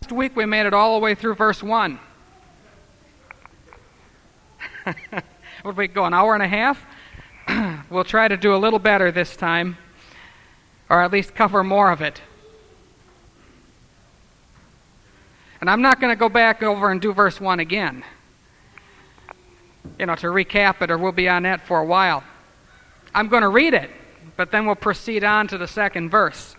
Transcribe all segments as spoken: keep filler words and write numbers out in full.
Last week we made it all the way through verse one. What did we go, an hour and a half? We'll try to do a little better this time, or at least cover more of it. And I'm not going to go back over and do verse one again, you know, to recap it, or we'll be on that for a while. I'm going to read it, but then we'll proceed on to the second verse.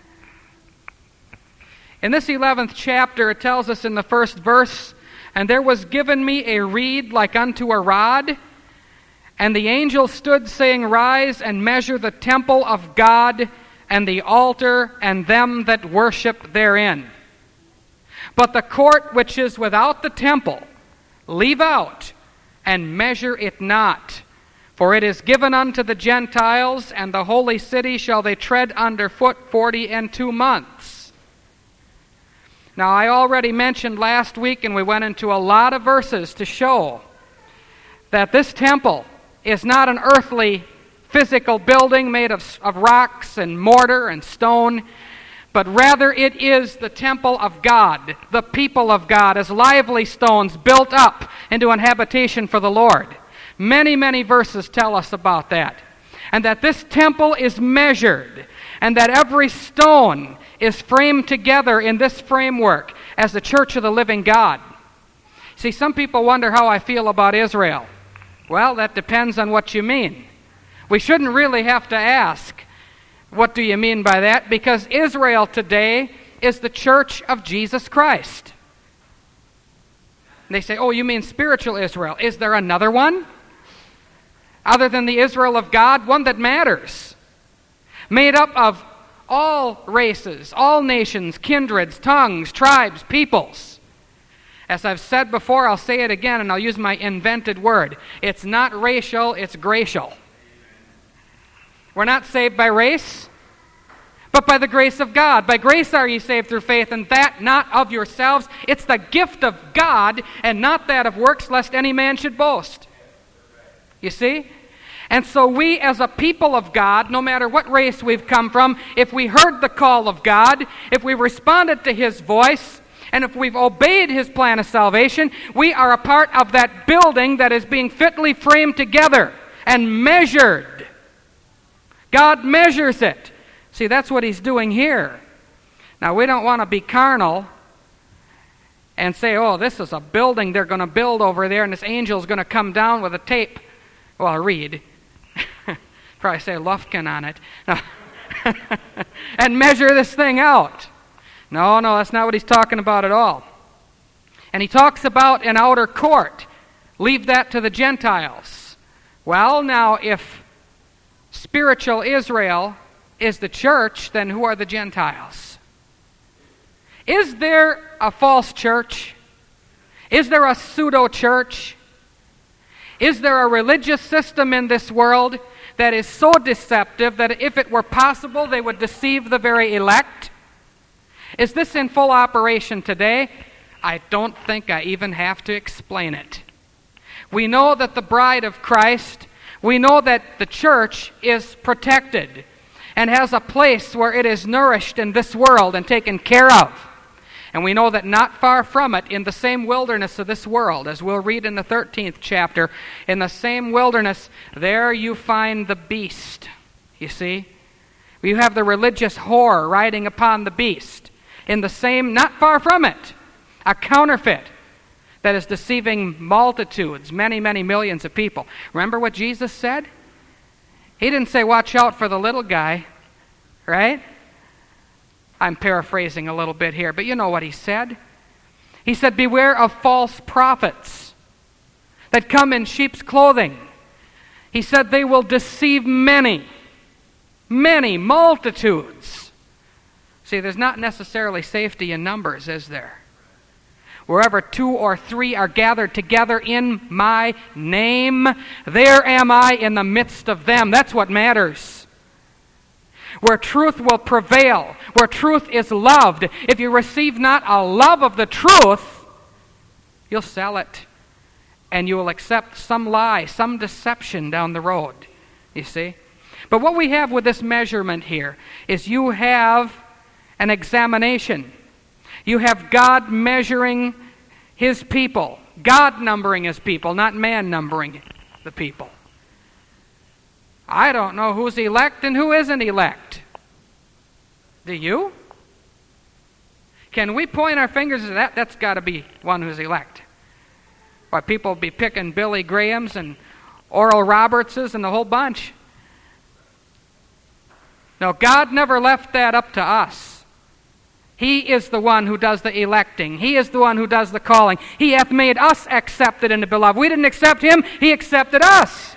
In this eleventh chapter, it tells us in the first verse, "And there was given me a reed like unto a rod, and the angel stood, saying, Rise and measure the temple of God, and the altar, and them that worship therein. But the court which is without the temple, leave out, and measure it not. For it is given unto the Gentiles, and the holy city shall they tread under foot forty and two months." Now, I already mentioned last week, and we went into a lot of verses to show that this temple is not an earthly, physical building made of, of rocks and mortar and stone, but rather it is the temple of God, the people of God, as lively stones built up into an habitation for the Lord. Many, many verses tell us about that. And that this temple is measured, and that every stone is framed together in this framework as the church of the living God. See, some people wonder how I feel about Israel. Well, that depends on what you mean. We shouldn't really have to ask, what do you mean by that? Because Israel today is the church of Jesus Christ. And they say, oh, you mean spiritual Israel. Is there another one? Other than the Israel of God, one that matters. Made up of all races, all nations, kindreds, tongues, tribes, peoples. As I've said before, I'll say it again, and I'll use my invented word. It's not racial, it's gracial. We're not saved by race, but by the grace of God. By grace are ye saved through faith, and that not of yourselves. It's the gift of God, and not that of works, lest any man should boast. You see? And so we as a people of God, no matter what race we've come from, if we heard the call of God, if we responded to His voice, and if we've obeyed His plan of salvation, we are a part of that building that is being fitly framed together and measured. God measures it. See, that's what He's doing here. Now, we don't want to be carnal and say, oh, this is a building they're going to build over there, and this angel's going to come down with a tape. Well, a reed. Probably say Lufkin on it. No. And measure this thing out. No, no, that's not what he's talking about at all. And he talks about an outer court. Leave that to the Gentiles. Well, now, if spiritual Israel is the church, then who are the Gentiles? Is there a false church? Is there a pseudo-church? Is there a religious system in this world that is so deceptive that if it were possible, they would deceive the very elect? Is this in full operation today? I don't think I even have to explain it. We know that the bride of Christ, we know that the church is protected and has a place where it is nourished in this world and taken care of. And we know that not far from it, in the same wilderness of this world, as we'll read in the thirteenth chapter, in the same wilderness, there you find the beast. You see? You have the religious whore riding upon the beast. In the same, not far from it, a counterfeit that is deceiving multitudes, many, many millions of people. Remember what Jesus said? He didn't say, watch out for the little guy, right? I'm paraphrasing a little bit here, but you know what he said. He said, beware of false prophets that come in sheep's clothing. He said they will deceive many, many multitudes. See, there's not necessarily safety in numbers, is there? Wherever two or three are gathered together in my name, there am I in the midst of them. That's what matters. Where truth will prevail, where truth is loved. If you receive not a love of the truth, you'll sell it. And you will accept some lie, some deception down the road. You see? But what we have with this measurement here is you have an examination. You have God measuring His people. God numbering His people, not man numbering the people. I don't know who's elect and who isn't elect. Do you? Can we point our fingers at that? That's got to be one who's elect. Why, people be picking Billy Grahams and Oral Robertses and the whole bunch. No, God never left that up to us. He is the one who does the electing. He is the one who does the calling. He hath made us accepted in the beloved. We didn't accept Him, He accepted us.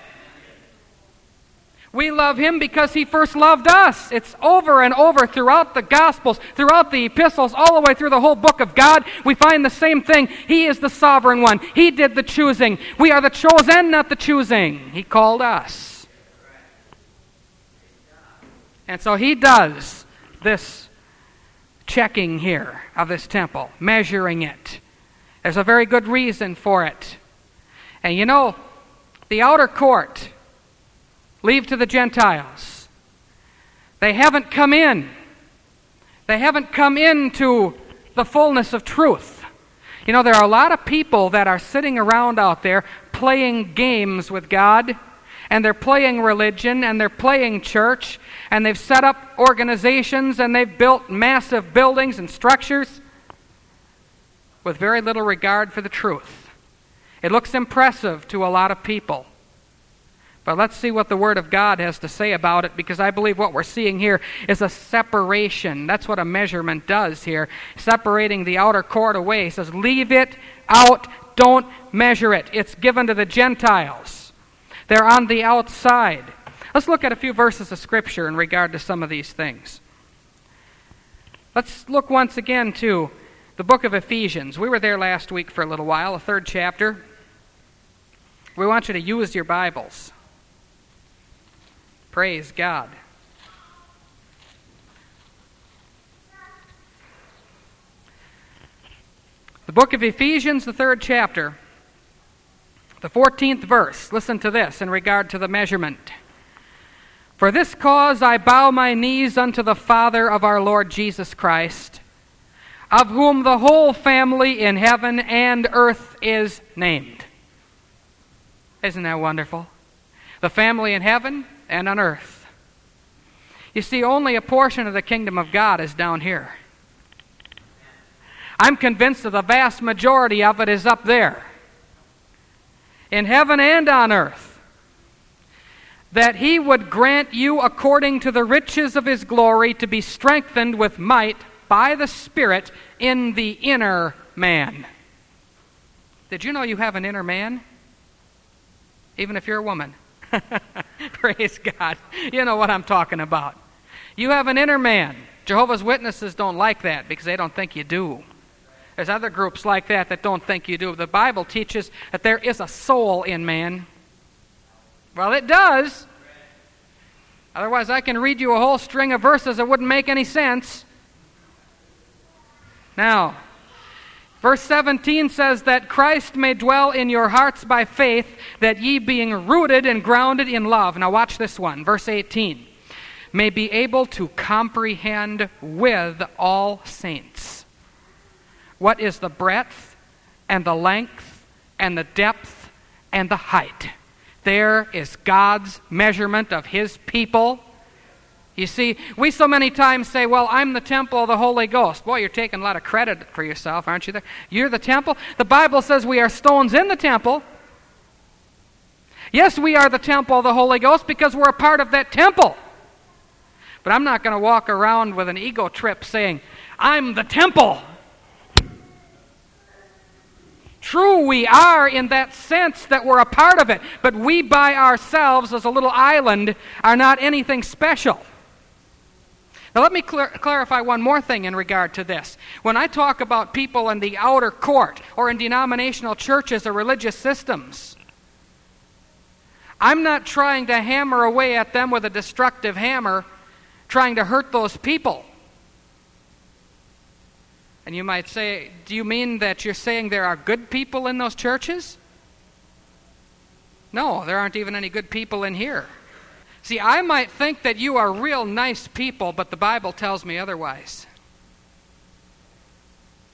We love Him because He first loved us. It's over and over throughout the Gospels, throughout the epistles, all the way through the whole book of God. We find the same thing. He is the sovereign one. He did the choosing. We are the chosen, not the choosing. He called us. And so He does this checking here of this temple, measuring it. There's a very good reason for it. And you know, the outer court, leave to the Gentiles. They haven't come in. They haven't come into the fullness of truth. You know, there are a lot of people that are sitting around out there playing games with God, and they're playing religion, and they're playing church, and they've set up organizations, and they've built massive buildings and structures with very little regard for the truth. It looks impressive to a lot of people. But let's see what the Word of God has to say about it, because I believe what we're seeing here is a separation. That's what a measurement does here, separating the outer court away. He says, leave it out, don't measure it. It's given to the Gentiles. They're on the outside. Let's look at a few verses of Scripture in regard to some of these things. Let's look once again to the book of Ephesians. We were there last week for a little while, the third chapter. We want you to use your Bibles. Praise God. The book of Ephesians, the third chapter, the fourteenth verse. Listen to this in regard to the measurement. For this cause I bow my knees unto the Father of our Lord Jesus Christ, of whom the whole family in heaven and earth is named. Isn't that wonderful? The family in heaven and on earth. You see, only a portion of the kingdom of God is down here. I'm convinced that the vast majority of it is up there, in heaven and on earth, that He would grant you according to the riches of His glory to be strengthened with might by the Spirit in the inner man. Did you know you have an inner man? Even if you're a woman. Praise God. You know what I'm talking about. You have an inner man. Jehovah's Witnesses don't like that because they don't think you do. There's other groups like that that don't think you do. The Bible teaches that there is a soul in man. Well, it does. Otherwise, I can read you a whole string of verses that wouldn't make any sense. Now, verse seventeen says that Christ may dwell in your hearts by faith, that ye being rooted and grounded in love. Now watch this one, verse eighteen. May be able to comprehend with all saints what is the breadth and the length and the depth and the height. There is God's measurement of His people. You see, we so many times say, well, I'm the temple of the Holy Ghost. Boy, you're taking a lot of credit for yourself, aren't you there? You're the temple. The Bible says we are stones in the temple. Yes, we are the temple of the Holy Ghost because we're a part of that temple. But I'm not going to walk around with an ego trip saying, I'm the temple. True, we are in that sense that we're a part of it, but we by ourselves as a little island are not anything special. Now let me cl- clarify one more thing in regard to this. When I talk about people in the outer court or in denominational churches or religious systems, I'm not trying to hammer away at them with a destructive hammer, trying to hurt those people. And you might say, do you mean that you're saying there are good people in those churches? No, there aren't even any good people in here. See, I might think that you are real nice people, but the Bible tells me otherwise.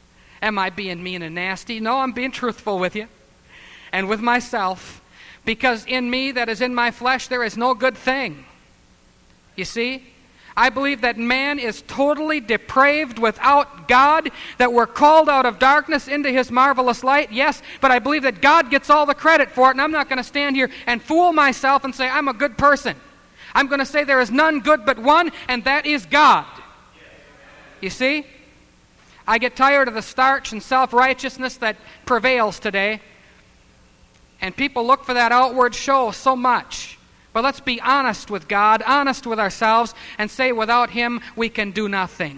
Am I being mean and nasty? No, I'm being truthful with you and with myself, because in me, that is in my flesh, there is no good thing. You see? I believe that man is totally depraved without God, that we're called out of darkness into His marvelous light, yes, but I believe that God gets all the credit for it, and I'm not going to stand here and fool myself and say I'm a good person. I'm going to say there is none good but one, and that is God. You see? I get tired of the starch and self-righteousness that prevails today, and people look for that outward show so much. But let's be honest with God, honest with ourselves, and say without Him we can do nothing.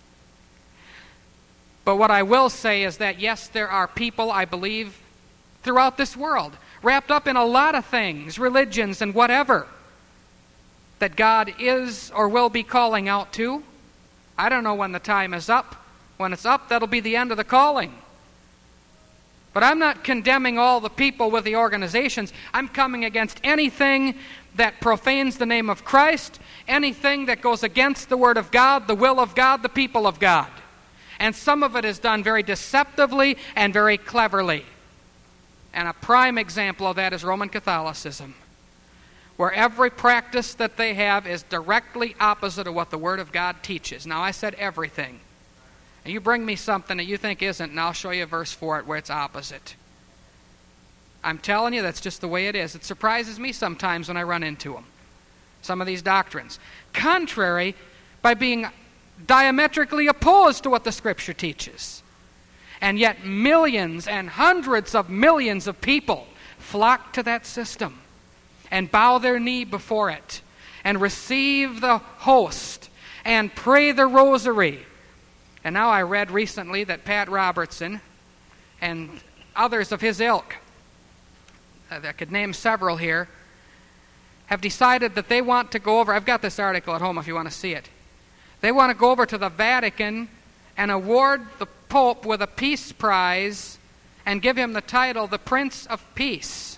But what I will say is that, yes, there are people, I believe, throughout this world, wrapped up in a lot of things, religions and whatever, that God is or will be calling out to. I don't know when the time is up. When it's up, that'll be the end of the calling. But I'm not condemning all the people with the organizations. I'm coming against anything that profanes the name of Christ, anything that goes against the Word of God, the will of God, the people of God. And some of it is done very deceptively and very cleverly. And a prime example of that is Roman Catholicism, where every practice that they have is directly opposite of what the Word of God teaches. Now, I said everything. And you bring me something that you think isn't, and I'll show you a verse for it where it's opposite. I'm telling you, that's just the way it is. It surprises me sometimes when I run into them, some of these doctrines. Contrary, by being diametrically opposed to what the Scripture teaches. And yet millions and hundreds of millions of people flock to that system and bow their knee before it and receive the host and pray the rosary. And now I read recently that Pat Robertson and others of his ilk, uh, I could name several here, have decided that they want to go over, I've got this article at home if you want to see it, they want to go over to the Vatican and award the Pope with a peace prize and give him the title, the Prince of Peace.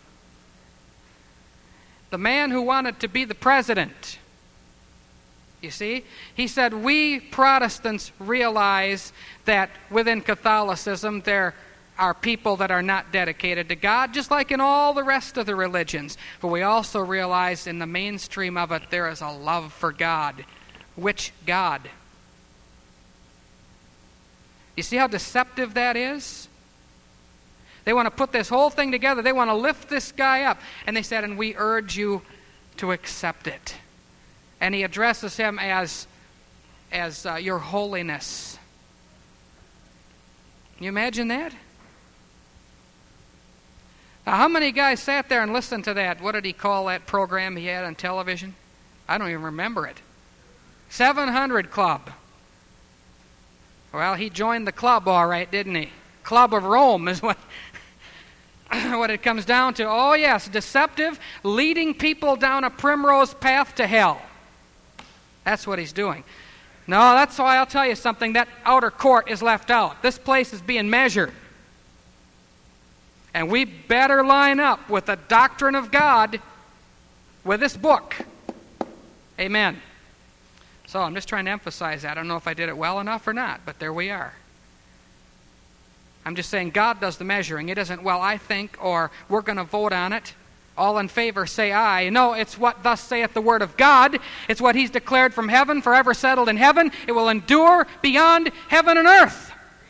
The man who wanted to be the president, you see, he said, we Protestants realize that within Catholicism there are people that are not dedicated to God, just like in all the rest of the religions. But we also realize in the mainstream of it there is a love for God. Which God? You see how deceptive that is? They want to put this whole thing together. They want to lift this guy up. And they said, and we urge you to accept it. And he addresses him as, as uh, your holiness. Can you imagine that? Now, how many guys sat there and listened to that? What did he call that program he had on television? I don't even remember it. seven hundred Club. Well, he joined the club all right, didn't he? Club of Rome is what, what it comes down to. Oh, yes, deceptive, leading people down a primrose path to hell. That's what he's doing. No, that's why I'll tell you something. That outer court is left out. This place is being measured. And we better line up with the doctrine of God with this book. Amen. So I'm just trying to emphasize that. I don't know if I did it well enough or not, but there we are. I'm just saying God does the measuring. It isn't, well, I think, or we're going to vote on it. All in favor say aye. No, it's what thus saith the Word of God. It's what He's declared from heaven, forever settled in heaven. It will endure beyond heaven and earth.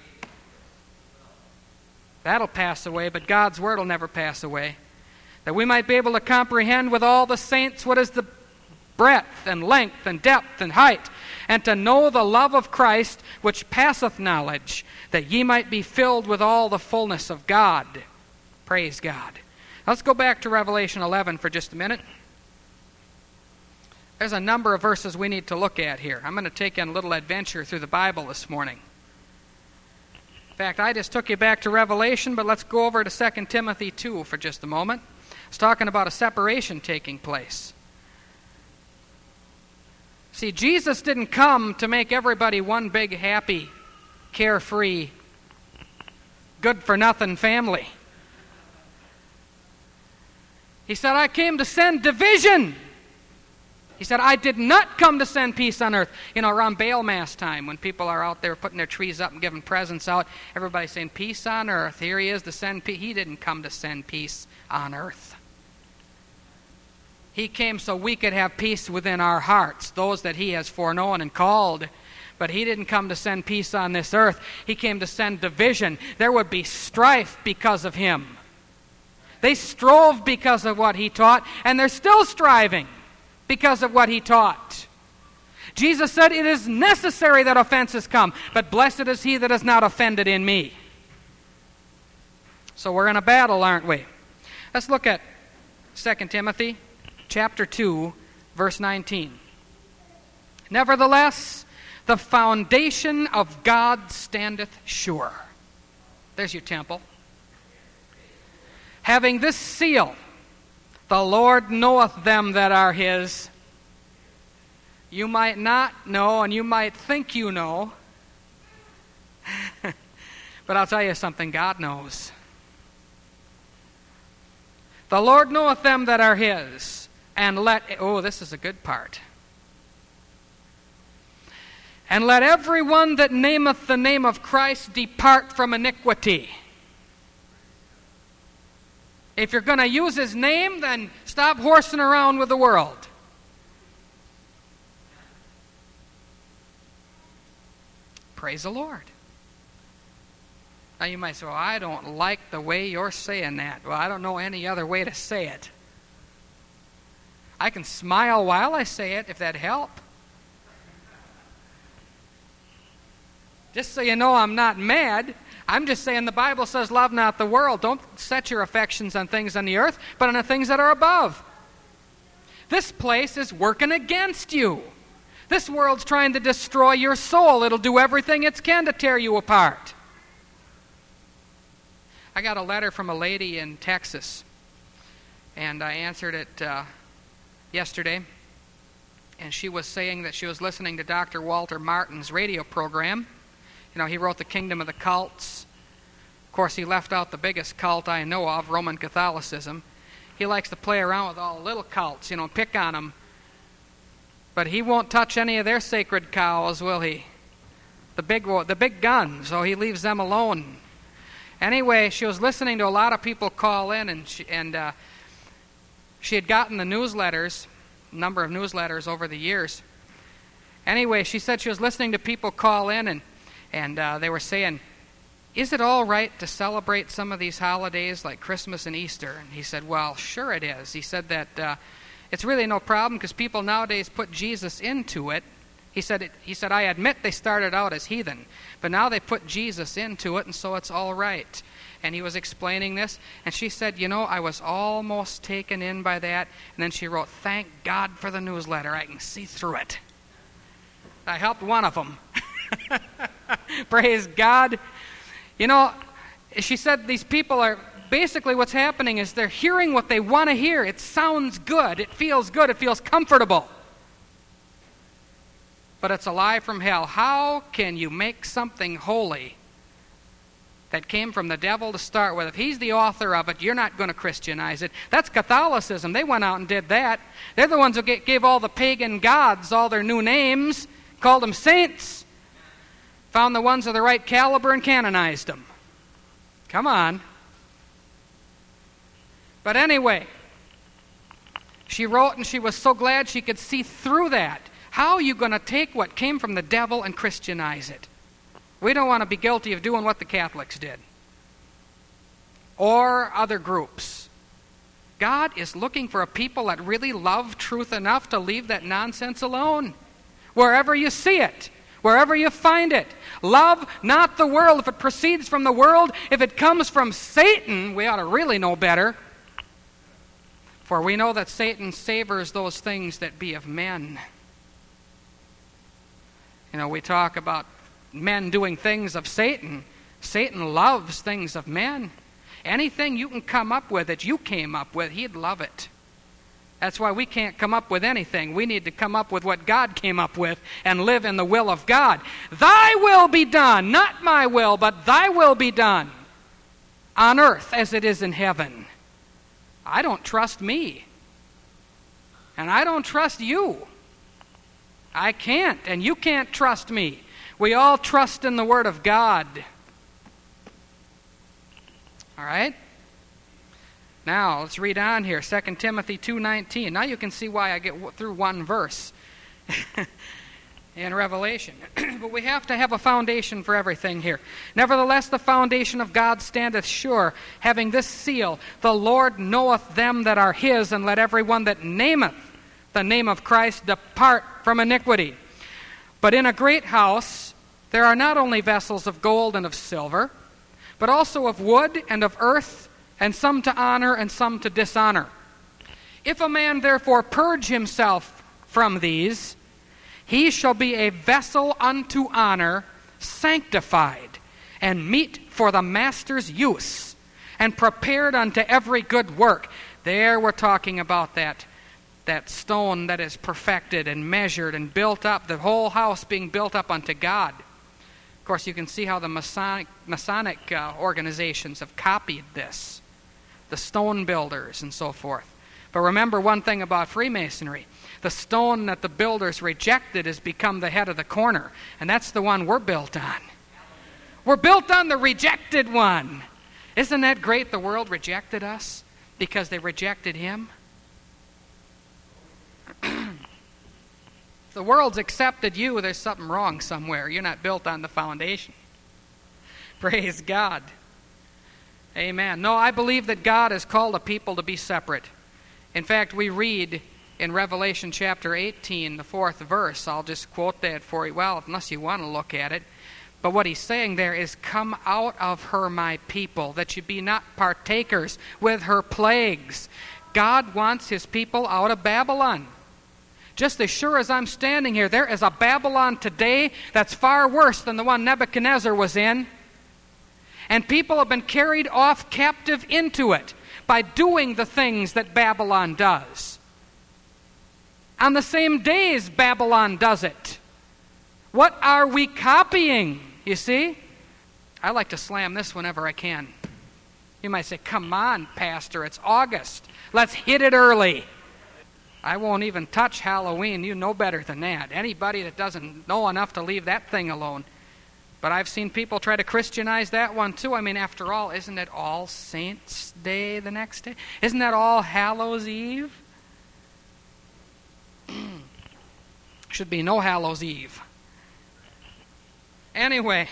That'll pass away, but God's Word will never pass away. That we might be able to comprehend with all the saints what is the breadth and length and depth and height, and to know the love of Christ which passeth knowledge, that ye might be filled with all the fullness of God. Praise God. Let's go back to Revelation eleven for just a minute. There's a number of verses we need to look at here. I'm going to take you on a little adventure through the Bible this morning. In fact, I just took you back to Revelation, but let's go over to Second Timothy two for just a moment. It's talking about a separation taking place. See, Jesus didn't come to make everybody one big, happy, carefree, good-for-nothing family. He said, I came to send division He said, I did not come to send peace on earth. You know, around Baal Mass time, when people are out there putting their trees up and giving presents out, everybody's saying, peace on earth. Here he is to send peace. He didn't come to send peace on earth. He came so we could have peace within our hearts, those that he has foreknown and called. But he didn't come to send peace on this earth. He came to send division. There would be strife because of him. They strove because of what he taught, and they're still striving because of what he taught. Jesus said, it is necessary that offenses come, but blessed is he that is not offended in me. So we're in a battle, aren't we? Let's look at Second Timothy chapter two, verse nineteen. Nevertheless, the foundation of God standeth sure. There's your temple. Having this seal, the Lord knoweth them that are his. You might not know, and you might think you know. But I'll tell you something, God knows. The Lord knoweth them that are his. And let, oh, this is a good part. And let every one that nameth the name of Christ depart from iniquity. If you're going to use his name, then stop horsing around with the world. Praise the Lord. Now you might say, well, I don't like the way you're saying that. Well, I don't know any other way to say it. I can smile while I say it, if that'd help. Just so you know, I'm not mad. I'm just saying the Bible says, love not the world. Don't set your affections on things on the earth, but on the things that are above. This place is working against you. This world's trying to destroy your soul. It'll do everything it can to tear you apart. I got a letter from a lady in Texas, and I answered it uh, yesterday, and she was saying that she was listening to Doctor Walter Martin's radio program. You know, he wrote The Kingdom of the Cults. Of course, he left out the biggest cult I know of, Roman Catholicism. He likes to play around with all the little cults, you know, pick on them. But he won't touch any of their sacred cows, will he? The big, the big guns, so he leaves them alone. Anyway, she was listening to a lot of people call in, and she, and uh, she had gotten the newsletters, a number of newsletters over the years. Anyway, she said she was listening to people call in, and And uh, they were saying, is it all right to celebrate some of these holidays like Christmas and Easter? And he said, well, sure it is. He said that uh, it's really no problem because people nowadays put Jesus into it. He said, it, he said, I admit they started out as heathen, but now they put Jesus into it, and so it's all right. And he was explaining this, and she said, you know, I was almost taken in by that. And then she wrote, thank God for the newsletter. I can see through it. I helped one of them. Praise God. You know, she said these people are, basically what's happening is they're hearing what they want to hear. It sounds good. It feels good. It feels comfortable. But it's a lie from hell. How can you make something holy that came from the devil to start with? If he's the author of it, you're not going to Christianize it. That's Catholicism. They went out and did that. They're the ones who gave all the pagan gods all their new names, called them saints. Found the ones of the right caliber and canonized them. Come on. But anyway, she wrote, and she was so glad she could see through that. How are you going to take what came from the devil and Christianize it? We don't want to be guilty of doing what the Catholics did. Or other groups. God is looking for a people that really love truth enough to leave that nonsense alone. Wherever you see it. Wherever you find it. Love not the world. If it proceeds from the world, if it comes from Satan, we ought to really know better. For we know that Satan savors those things that be of men. You know, we talk about men doing things of Satan. Satan loves things of men. Anything you can come up with that you came up with, he'd love it. That's why we can't come up with anything. We need to come up with what God came up with and live in the will of God. Thy will be done, not my will, but thy will be done on earth as it is in heaven. I don't trust me. And I don't trust you. I can't, and you can't trust me. We all trust in the Word of God. All right? Now, let's read on here, Second Timothy two nineteen. Now you can see why I get through one verse in Revelation. But we have to have a foundation for everything here. Nevertheless, the foundation of God standeth sure, having this seal, the Lord knoweth them that are his, and let every one that nameth the name of Christ depart from iniquity. But in a great house there are not only vessels of gold and of silver, but also of wood and of earth, and some to honor and some to dishonor. If a man therefore purge himself from these, he shall be a vessel unto honor, sanctified, and meet for the master's use, and prepared unto every good work. There we're talking about that, that stone that is perfected and measured and built up, the whole house being built up unto God. Of course, you can see how the Masonic, Masonic uh, organizations have copied this. The stone builders and so forth. But remember one thing about Freemasonry. The stone that the builders rejected has become the head of the corner. And that's the one we're built on. We're built on the rejected one. Isn't that great? The world rejected us because they rejected him. If the world's accepted you, there's something wrong somewhere. You're not built on the foundation. Praise God. Amen. No, I believe that God has called a people to be separate. In fact, we read in Revelation chapter eighteen, the fourth verse. I'll just quote that for you. Well, unless you want to look at it. But what he's saying there is, come out of her, my people, that you be not partakers with her plagues. God wants his people out of Babylon. Just as sure as I'm standing here, there is a Babylon today that's far worse than the one Nebuchadnezzar was in. And people have been carried off captive into it by doing the things that Babylon does. On the same days Babylon does it. What are we copying, you see? I like to slam this whenever I can. You might say, come on, Pastor, it's August. Let's hit it early. I won't even touch Halloween. You know better than that. Anybody that doesn't know enough to leave that thing alone. But I've seen people try to Christianize that one too. I mean, after all, isn't it All Saints' Day the next day? Isn't that All Hallows' Eve? Should be no Hallows' Eve. Anyway,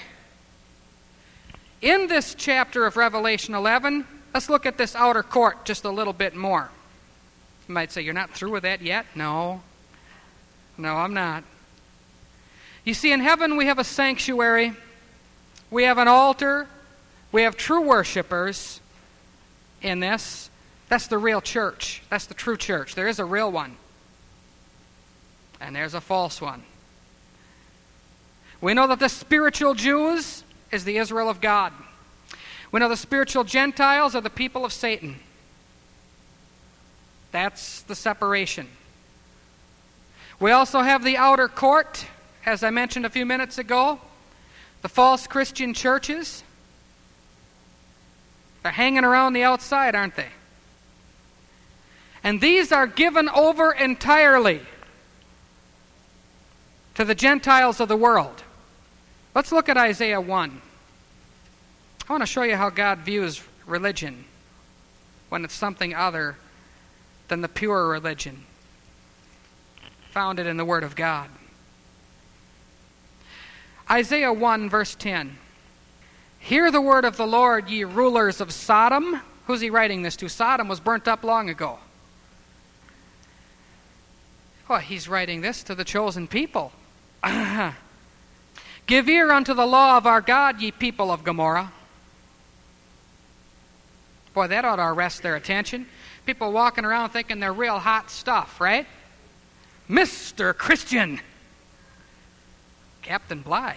in this chapter of Revelation eleven, let's look at this outer court just a little bit more. You might say, you're not through with that yet? No. No, I'm not. You see, in heaven we have a sanctuary, we have an altar, we have true worshipers in this. That's the real church. That's the true church. There is a real one. And there's a false one. We know that the spiritual Jews is the Israel of God. We know the spiritual Gentiles are the people of Satan. That's the separation. We also have the outer court, as I mentioned a few minutes ago, the false Christian churches. They're hanging around the outside, aren't they? And these are given over entirely to the Gentiles of the world. Let's look at Isaiah one. I want to show you how God views religion when it's something other than the pure religion founded in the Word of God. Isaiah one, verse ten. Hear the word of the Lord, ye rulers of Sodom. Who's he writing this to? Sodom was burnt up long ago. Well, he's writing this to the chosen people. Give ear unto the law of our God, ye people of Gomorrah. Boy, that ought to arrest their attention. People walking around thinking they're real hot stuff, right? Mister Christian. Captain Bly.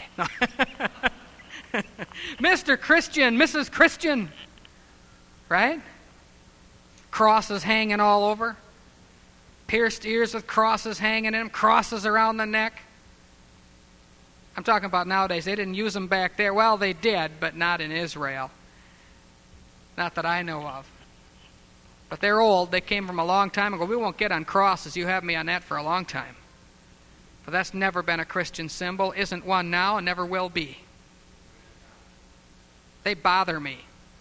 Mister Christian, Missus Christian. Right? Crosses hanging all over. Pierced ears with crosses hanging in them. Crosses around the neck. I'm talking about nowadays. They didn't use them back there. Well, they did, but not in Israel. Not that I know of. But they're old. They came from a long time ago. We won't get on crosses. You have me on that for a long time. But that's never been a Christian symbol, isn't one now, and never will be. They bother me.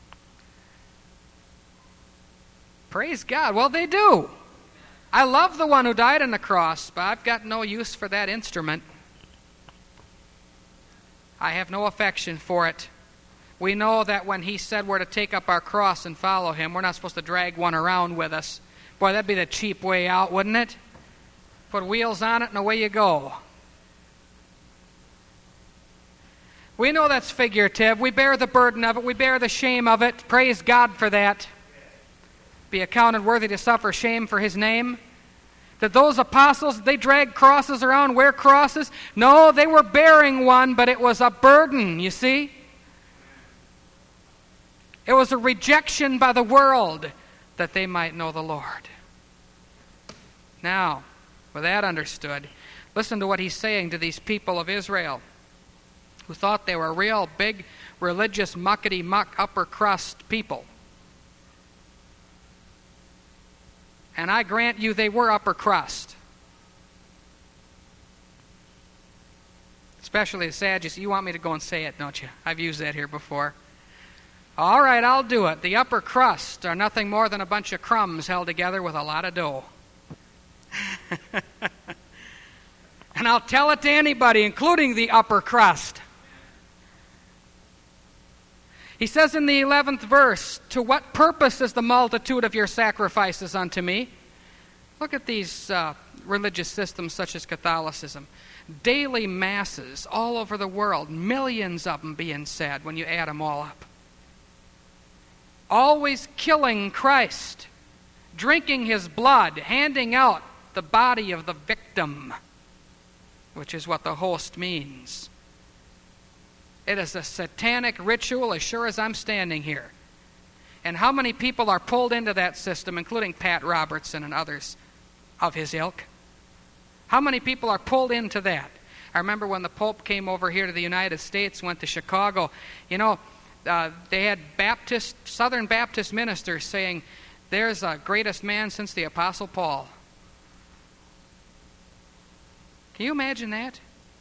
Praise God. Well, they do. I love the one who died on the cross, but I've got no use for that instrument. I have no affection for it. We know that when he said we're to take up our cross and follow him, we're not supposed to drag one around with us. Boy, that'd be the cheap way out, wouldn't it? Put wheels on it and away you go. We know that's figurative. We bear the burden of it. We bear the shame of it. Praise God for that. Be accounted worthy to suffer shame for his name. That those apostles, they dragged crosses around, wear crosses? No, they were bearing one, but it was a burden, you see? It was a rejection by the world that they might know the Lord. Now, with that understood, listen to what he's saying to these people of Israel who thought they were real big, religious, muckety-muck, upper crust people. And I grant you they were upper crust. Especially the Sadducees. You want me to go and say it, don't you? I've used that here before. All right, I'll do it. The upper crust are nothing more than a bunch of crumbs held together with a lot of dough. And I'll tell it to anybody, including the upper crust. He says in the eleventh verse, "To what purpose is the multitude of your sacrifices unto me?" Look at these uh, religious systems such as Catholicism. Daily masses all over the world, millions of them being said when you add them all up. Always killing Christ, drinking his blood, handing out the body of the victim, which is what the host means. It is a satanic ritual as sure as I'm standing here. And how many people are pulled into that system, including Pat Robertson and others of his ilk? How many people are pulled into that? I remember when the Pope came over here to the United States, went to Chicago, you know, uh, they had Baptist, Southern Baptist ministers saying, "There's a greatest man since the Apostle Paul." Can you imagine that?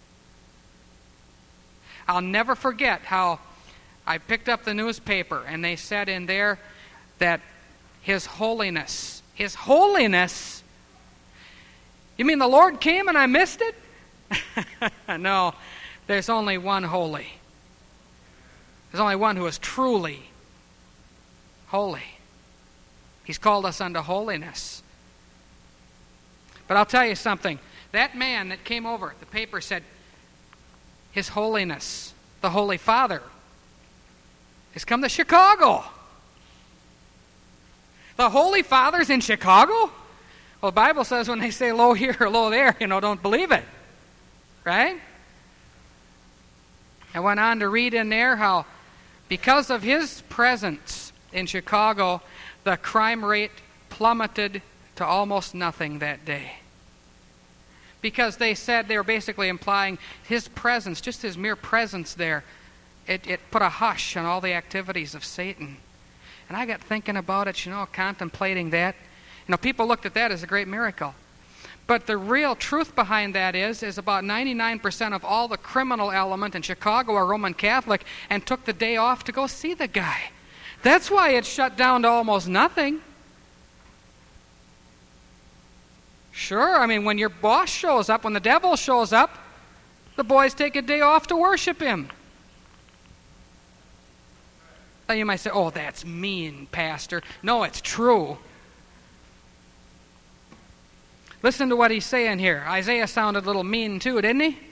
I'll never forget how I picked up the newspaper and they said in there that His Holiness, His Holiness, you mean the Lord came and I missed it? No, there's only one holy. There's only one who is truly holy. He's called us unto holiness. But I'll tell you something. That man that came over, the paper said, His Holiness, the Holy Father, has come to Chicago. The Holy Father's in Chicago? Well, the Bible says when they say low here or low there, you know, don't believe it. Right? I went on to read in there how because of his presence in Chicago, the crime rate plummeted to almost nothing that day. Because they said, they were basically implying his presence, just his mere presence there, it, it put a hush on all the activities of Satan. And I got thinking about it, you know, contemplating that. You know, people looked at that as a great miracle. But the real truth behind that is, is about ninety-nine percent of all the criminal element in Chicago are Roman Catholic and took the day off to go see the guy. That's why it shut down to almost nothing. Sure, I mean, when your boss shows up, when the devil shows up, the boys take a day off to worship him. Now you might say, "Oh, that's mean, Pastor." No, it's true. Listen to what he's saying here. Isaiah sounded a little mean too, didn't he?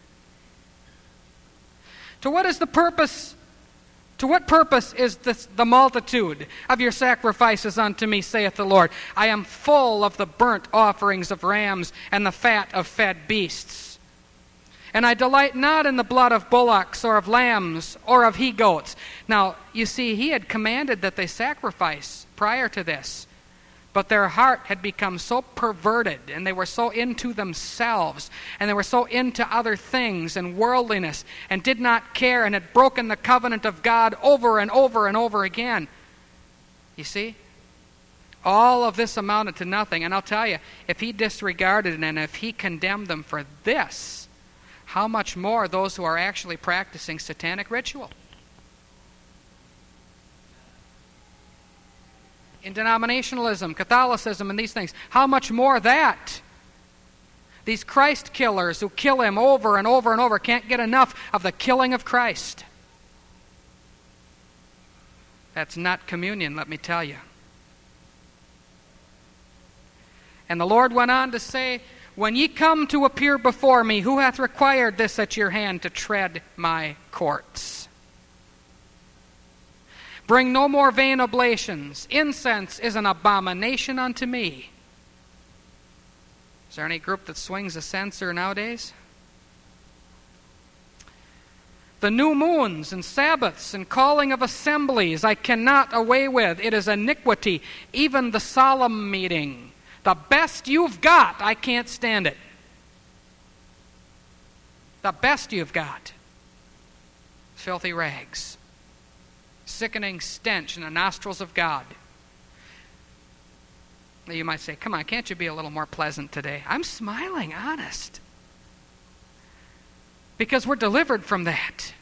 To what is the purpose, to what purpose is this, the multitude of your sacrifices unto me, saith the Lord? I am full of the burnt offerings of rams and the fat of fed beasts. And I delight not in the blood of bullocks or of lambs or of he-goats. Now, you see, he had commanded that they sacrifice prior to this. But their heart had become so perverted, and they were so into themselves, and they were so into other things and worldliness, and did not care, and had broken the covenant of God over and over and over again. You see? All of this amounted to nothing. And I'll tell you, if he disregarded it and if he condemned them for this, how much more those who are actually practicing satanic ritual? In denominationalism, Catholicism, and these things, how much more that? These Christ killers who kill him over and over and over can't get enough of the killing of Christ. That's not communion, let me tell you. And the Lord went on to say, when ye come to appear before me, who hath required this at your hand to tread my courts? Bring no more vain oblations. Incense is an abomination unto me. Is there any group that swings a censer nowadays? The new moons and Sabbaths and calling of assemblies I cannot away with. It is iniquity. Even the solemn meeting. The best you've got, I can't stand it. The best you've got. Filthy rags. Sickening stench in the nostrils of God. Now you might say, come on, can't you be a little more pleasant today? I'm smiling, honest. Because we're delivered from that.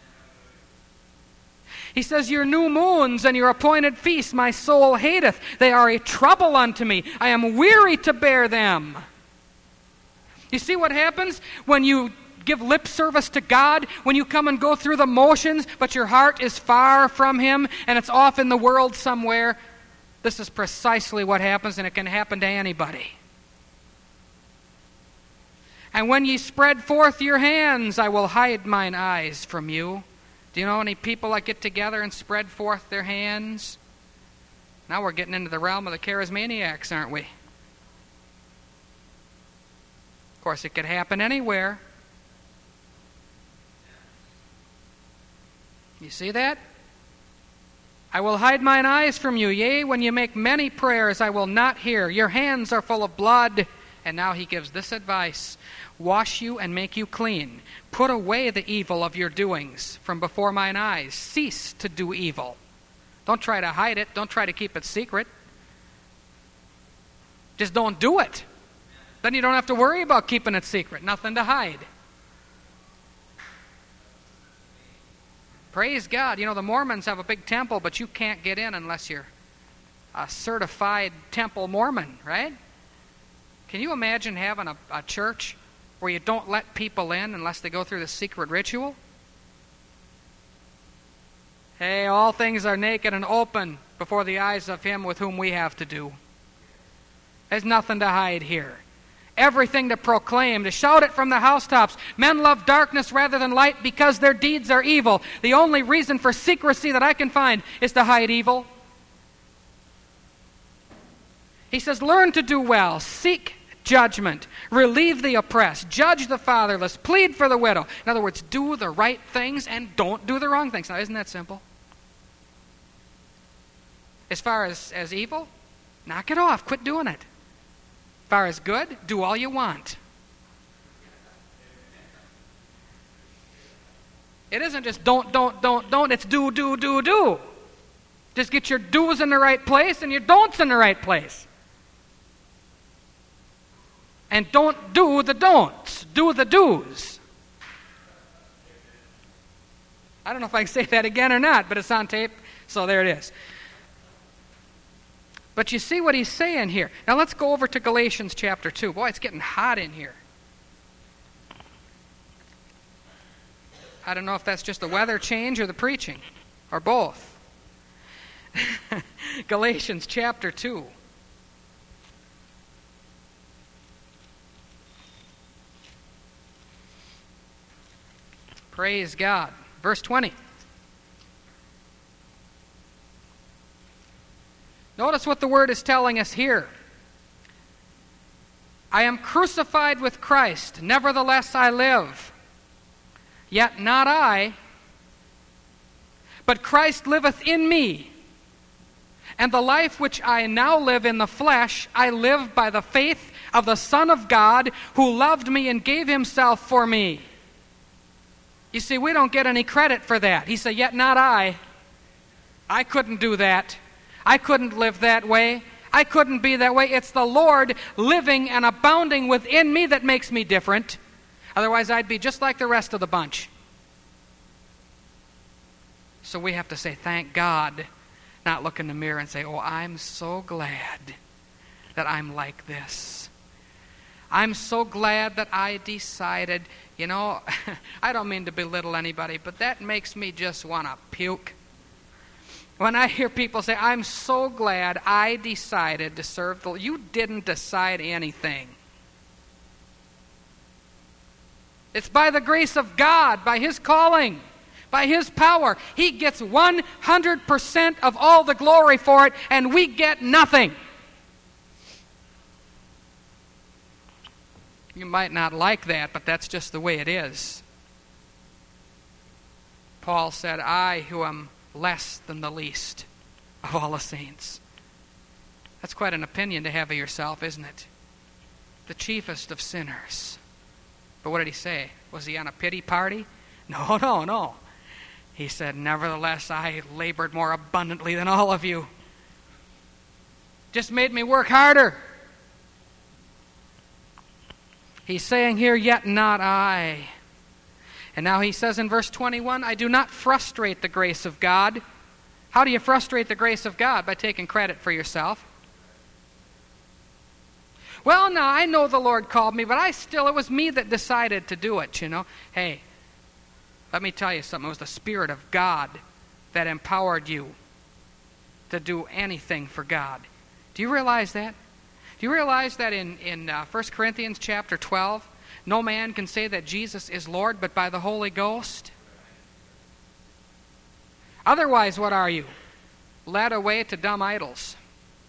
He says, your new moons and your appointed feasts my soul hateth. They are a trouble unto me. I am weary to bear them. You see what happens when you give lip service to God, when you come and go through the motions, but your heart is far from Him and it's off in the world somewhere? This is precisely what happens, and it can happen to anybody. And when ye spread forth your hands, I will hide mine eyes from you. Do you know any people that get together and spread forth their hands? Now we're getting into the realm of the charismaniacs, aren't we? Of course, it could happen anywhere. You see that? I will hide mine eyes from you. Yea, when you make many prayers, I will not hear. Your hands are full of blood. And now he gives this advice. Wash you and make you clean. Put away the evil of your doings from before mine eyes. Cease to do evil. Don't try to hide it. Don't try to keep it secret. Just don't do it. Then you don't have to worry about keeping it secret. Nothing to hide. Praise God. You know, the Mormons have a big temple, but you can't get in unless you're a certified temple Mormon, right? Can you imagine having a, a church where you don't let people in unless they go through the secret ritual? Hey, all things are naked and open before the eyes of him with whom we have to do. There's nothing to hide here. Everything to proclaim, to shout it from the housetops. Men love darkness rather than light because their deeds are evil. The only reason for secrecy that I can find is to hide evil. He says, learn to do well, seek judgment, relieve the oppressed, judge the fatherless, plead for the widow. In other words, do the right things and don't do the wrong things. Now, isn't that simple? As far as, as evil, knock it off, quit doing it. As far as good, do all you want. It isn't just don't, don't, don't, don't, it's do, do, do, do. Just get your do's in the right place and your don'ts in the right place. And don't do the don'ts. Do the do's. I don't know if I can say that again or not, but it's on tape, so there it is. But you see what he's saying here. Now let's go over to Galatians chapter two. Boy, it's getting hot in here. I don't know if that's just the weather change or the preaching, or both. Galatians chapter two. Praise God. Verse twenty. Notice what the word is telling us here. I am crucified with Christ, nevertheless I live. Yet not I, but Christ liveth in me. And the life which I now live in the flesh, I live by the faith of the Son of God, who loved me and gave himself for me. You see, we don't get any credit for that. He said, yet not I. I couldn't do that. I couldn't live that way. I couldn't be that way. It's the Lord living and abounding within me that makes me different. Otherwise, I'd be just like the rest of the bunch. So we have to say, thank God, not look in the mirror and say, oh, I'm so glad that I'm like this. I'm so glad that I decided, you know, I don't mean to belittle anybody, but that makes me just want to puke. When I hear people say, I'm so glad I decided to serve the Lord. You didn't decide anything. It's by the grace of God, by His calling, by His power. He gets one hundred percent of all the glory for it, and we get nothing. You might not like that, but that's just the way it is. Paul said, I who am less than the least of all the saints. That's quite an opinion to have of yourself, isn't it? The chiefest of sinners. But what did he say? Was he on a pity party? No, no, no. He said, nevertheless, I labored more abundantly than all of you. Just made me work harder. He's saying here, yet not I. And now he says in verse twenty-one, I do not frustrate the grace of God. How do you frustrate the grace of God? By taking credit for yourself. Well, now, I know the Lord called me, but I still, it was me that decided to do it, you know. Hey, let me tell you something. It was the Spirit of God that empowered you to do anything for God. Do you realize that? Do you realize that in, in uh, First Corinthians chapter twelve, no man can say that Jesus is Lord but by the Holy Ghost? Otherwise, what are you? Led away to dumb idols.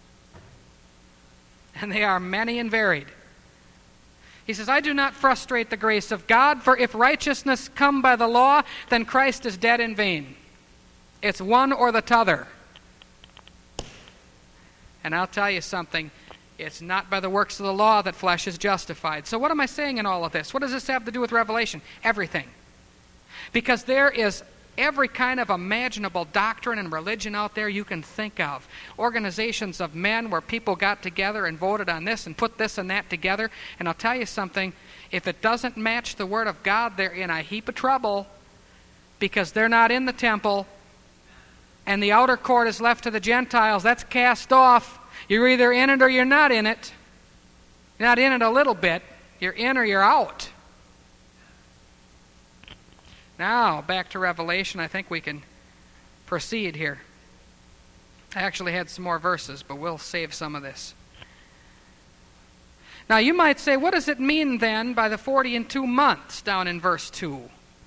And they are many and varied. He says, I do not frustrate the grace of God, for if righteousness come by the law, then Christ is dead in vain. It's one or the t'other. And I'll tell you something. It's not by the works of the law that flesh is justified. So what am I saying in all of this? What does this have to do with Revelation? Everything. Because there is every kind of imaginable doctrine and religion out there you can think of. Organizations of men where people got together and voted on this and put this and that together. And I'll tell you something. If it doesn't match the Word of God, they're in a heap of trouble because they're not in the temple and the outer court is left to the Gentiles. That's cast off. You're either in it or you're not in it. You're not in it a little bit. You're in or you're out. Now, back to Revelation. I think we can proceed here. I actually had some more verses, but we'll save some of this. Now, you might say, what does it mean then by the forty and two months down in verse two?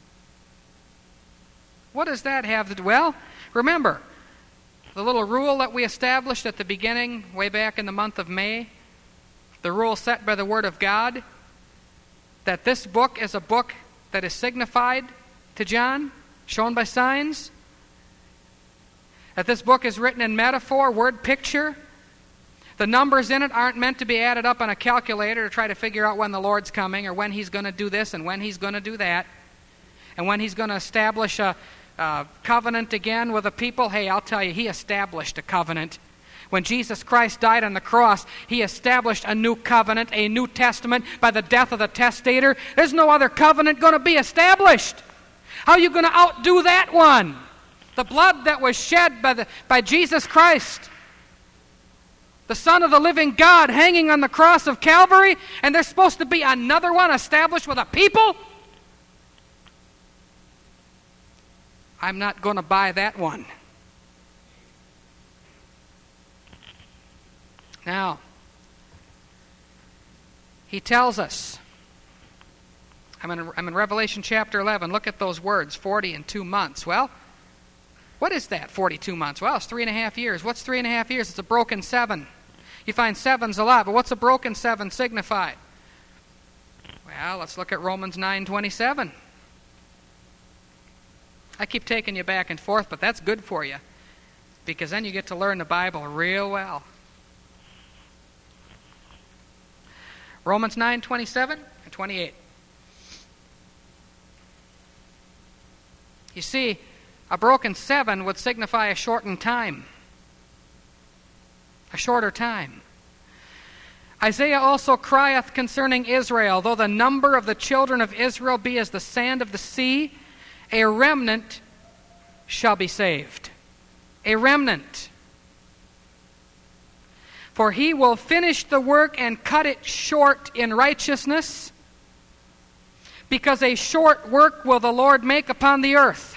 What does that have to do? Well, remember, the little rule that we established at the beginning, way back in the month of May, the rule set by the Word of God, that this book is a book that is signified to John, shown by signs, that this book is written in metaphor, word picture. The numbers in it aren't meant to be added up on a calculator to try to figure out when the Lord's coming or when He's going to do this and when He's going to do that and when He's going to establish a Uh, covenant again with a people. Hey, I'll tell you, He established a covenant. When Jesus Christ died on the cross, He established a new covenant, a new testament by the death of the testator. There's no other covenant going to be established. How are you going to outdo that one? The blood that was shed by, the, by Jesus Christ, the Son of the living God, hanging on the cross of Calvary, and there's supposed to be another one established with a people? I'm not going to buy that one. Now, He tells us, I'm in, I'm in Revelation chapter eleven, look at those words, forty and two months. Well, what is that, forty-two months? Well, it's three and a half years. What's three and a half years? It's a broken seven. You find sevens a lot, but what's a broken seven signify? Well, let's look at Romans nine twenty-seven. I keep taking you back and forth, but that's good for you because then you get to learn the Bible real well. Romans nine twenty-seven and twenty-eight. You see, a broken seven would signify a shortened time. A shorter time. Isaiah also crieth concerning Israel, though the number of the children of Israel be as the sand of the sea, a remnant shall be saved. A remnant. For he will finish the work and cut it short in righteousness, because a short work will the Lord make upon the earth.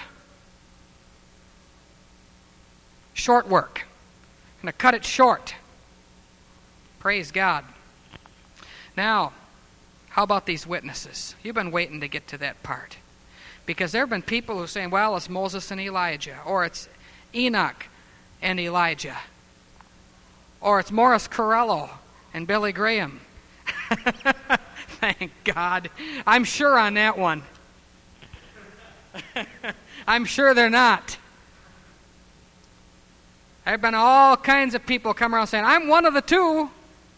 Short work. I'm going to cut it short. Praise God. Now, how about these witnesses? You've been waiting to get to that part. Because there have been people who are saying, well, it's Moses and Elijah, or it's Enoch and Elijah, or it's Morris Corello and Billy Graham. Thank God. I'm sure on that one. I'm sure they're not. There have been all kinds of people come around saying, I'm one of the two.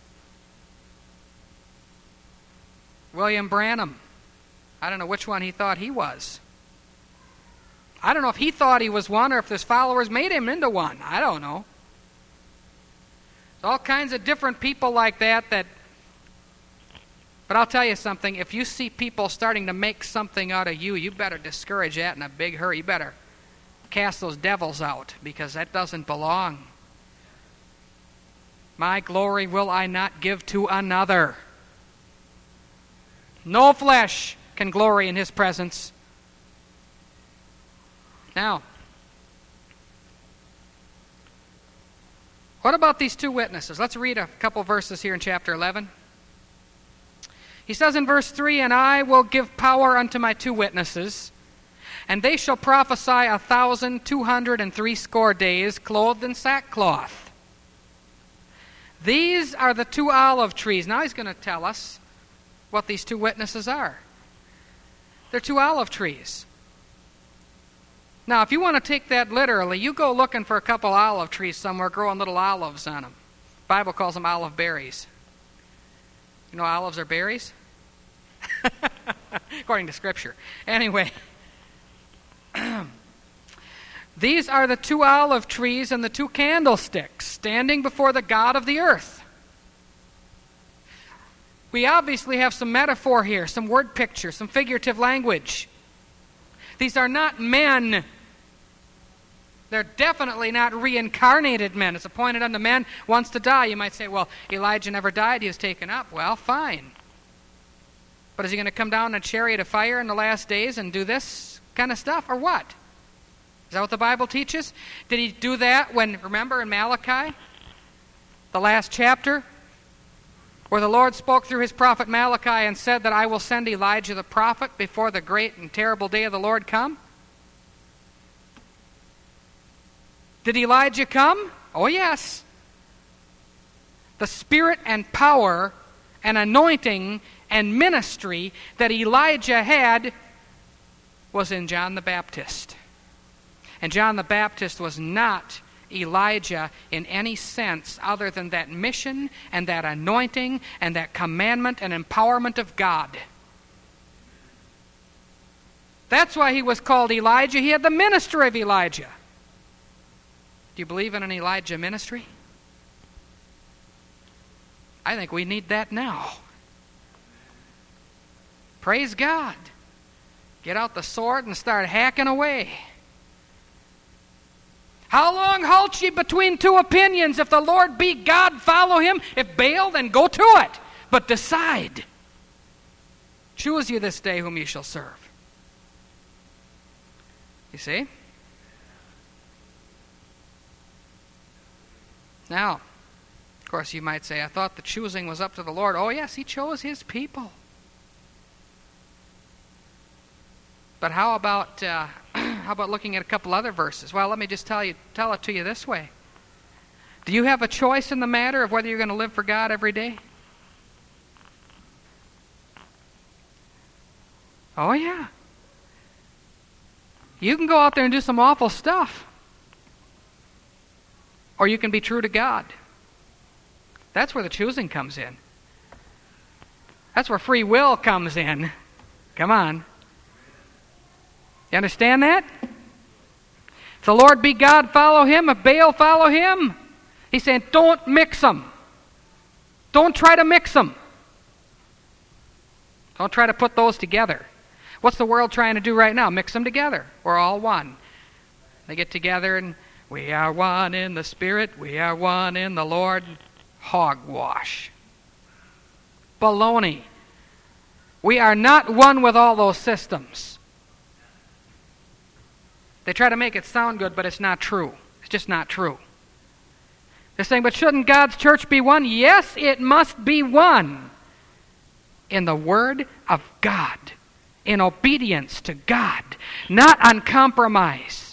William Branham. I don't know which one he thought he was. I don't know if he thought he was one or if his followers made him into one. I don't know. There's all kinds of different people like that that... But I'll tell you something. If you see people starting to make something out of you, you better discourage that in a big hurry. You better cast those devils out, because that doesn't belong. My glory will I not give to another. No flesh can glory in his presence. Now, what about these two witnesses? Let's read a couple verses here in chapter eleven. He says in verse three, And I will give power unto my two witnesses, and they shall prophesy a thousand two hundred and threescore days, clothed in sackcloth. These are the two olive trees. Now he's going to tell us what these two witnesses are. They're two olive trees. Now, if you want to take that literally, you go looking for a couple olive trees somewhere growing little olives on them. The Bible calls them olive berries. You know olives are berries? According to Scripture. Anyway, these are the two olive trees and the two candlesticks standing before the God of the earth. We obviously have some metaphor here, some word picture, some figurative language. These are not men. They're definitely not reincarnated men. It's appointed unto man once to die. You might say, well, Elijah never died. He was taken up. Well, fine. But is he going to come down in a chariot of fire in the last days and do this kind of stuff, or what? Is that what the Bible teaches? Did he do that when, remember in Malachi, the last chapter, where the Lord spoke through his prophet Malachi and said that I will send Elijah the prophet before the great and terrible day of the Lord come? Did Elijah come? Oh, yes. The spirit and power and anointing and ministry that Elijah had was in John the Baptist. And John the Baptist was not Elijah in any sense other than that mission and that anointing and that commandment and empowerment of God. That's why he was called Elijah. He had the ministry of Elijah. Do you believe in an Elijah ministry? I think we need that now. Praise God. Get out the sword and start hacking away. How long halt ye between two opinions? If the Lord be God, follow him. If Baal, then go to it. But decide. Choose you this day whom you shall serve. You see? Now, of course, you might say, I thought the choosing was up to the Lord. Oh, yes, he chose his people. But how about uh, how about looking at a couple other verses? Well, let me just tell you, tell it to you this way. Do you have a choice in the matter of whether you're going to live for God every day? Oh, yeah. You can go out there and do some awful stuff. Or you can be true to God. That's where the choosing comes in. That's where free will comes in. Come on. You understand that? If the Lord be God, follow him. If Baal, follow him. He's saying, don't mix them. Don't try to mix them. Don't try to put those together. What's the world trying to do right now? Mix them together. We're all one. They get together and we are one in the Spirit. We are one in the Lord. Hogwash. Baloney. We are not one with all those systems. They try to make it sound good, but it's not true. It's just not true. They're saying, but shouldn't God's church be one? Yes, it must be one. In the Word of God. In obedience to God. Not on compromise.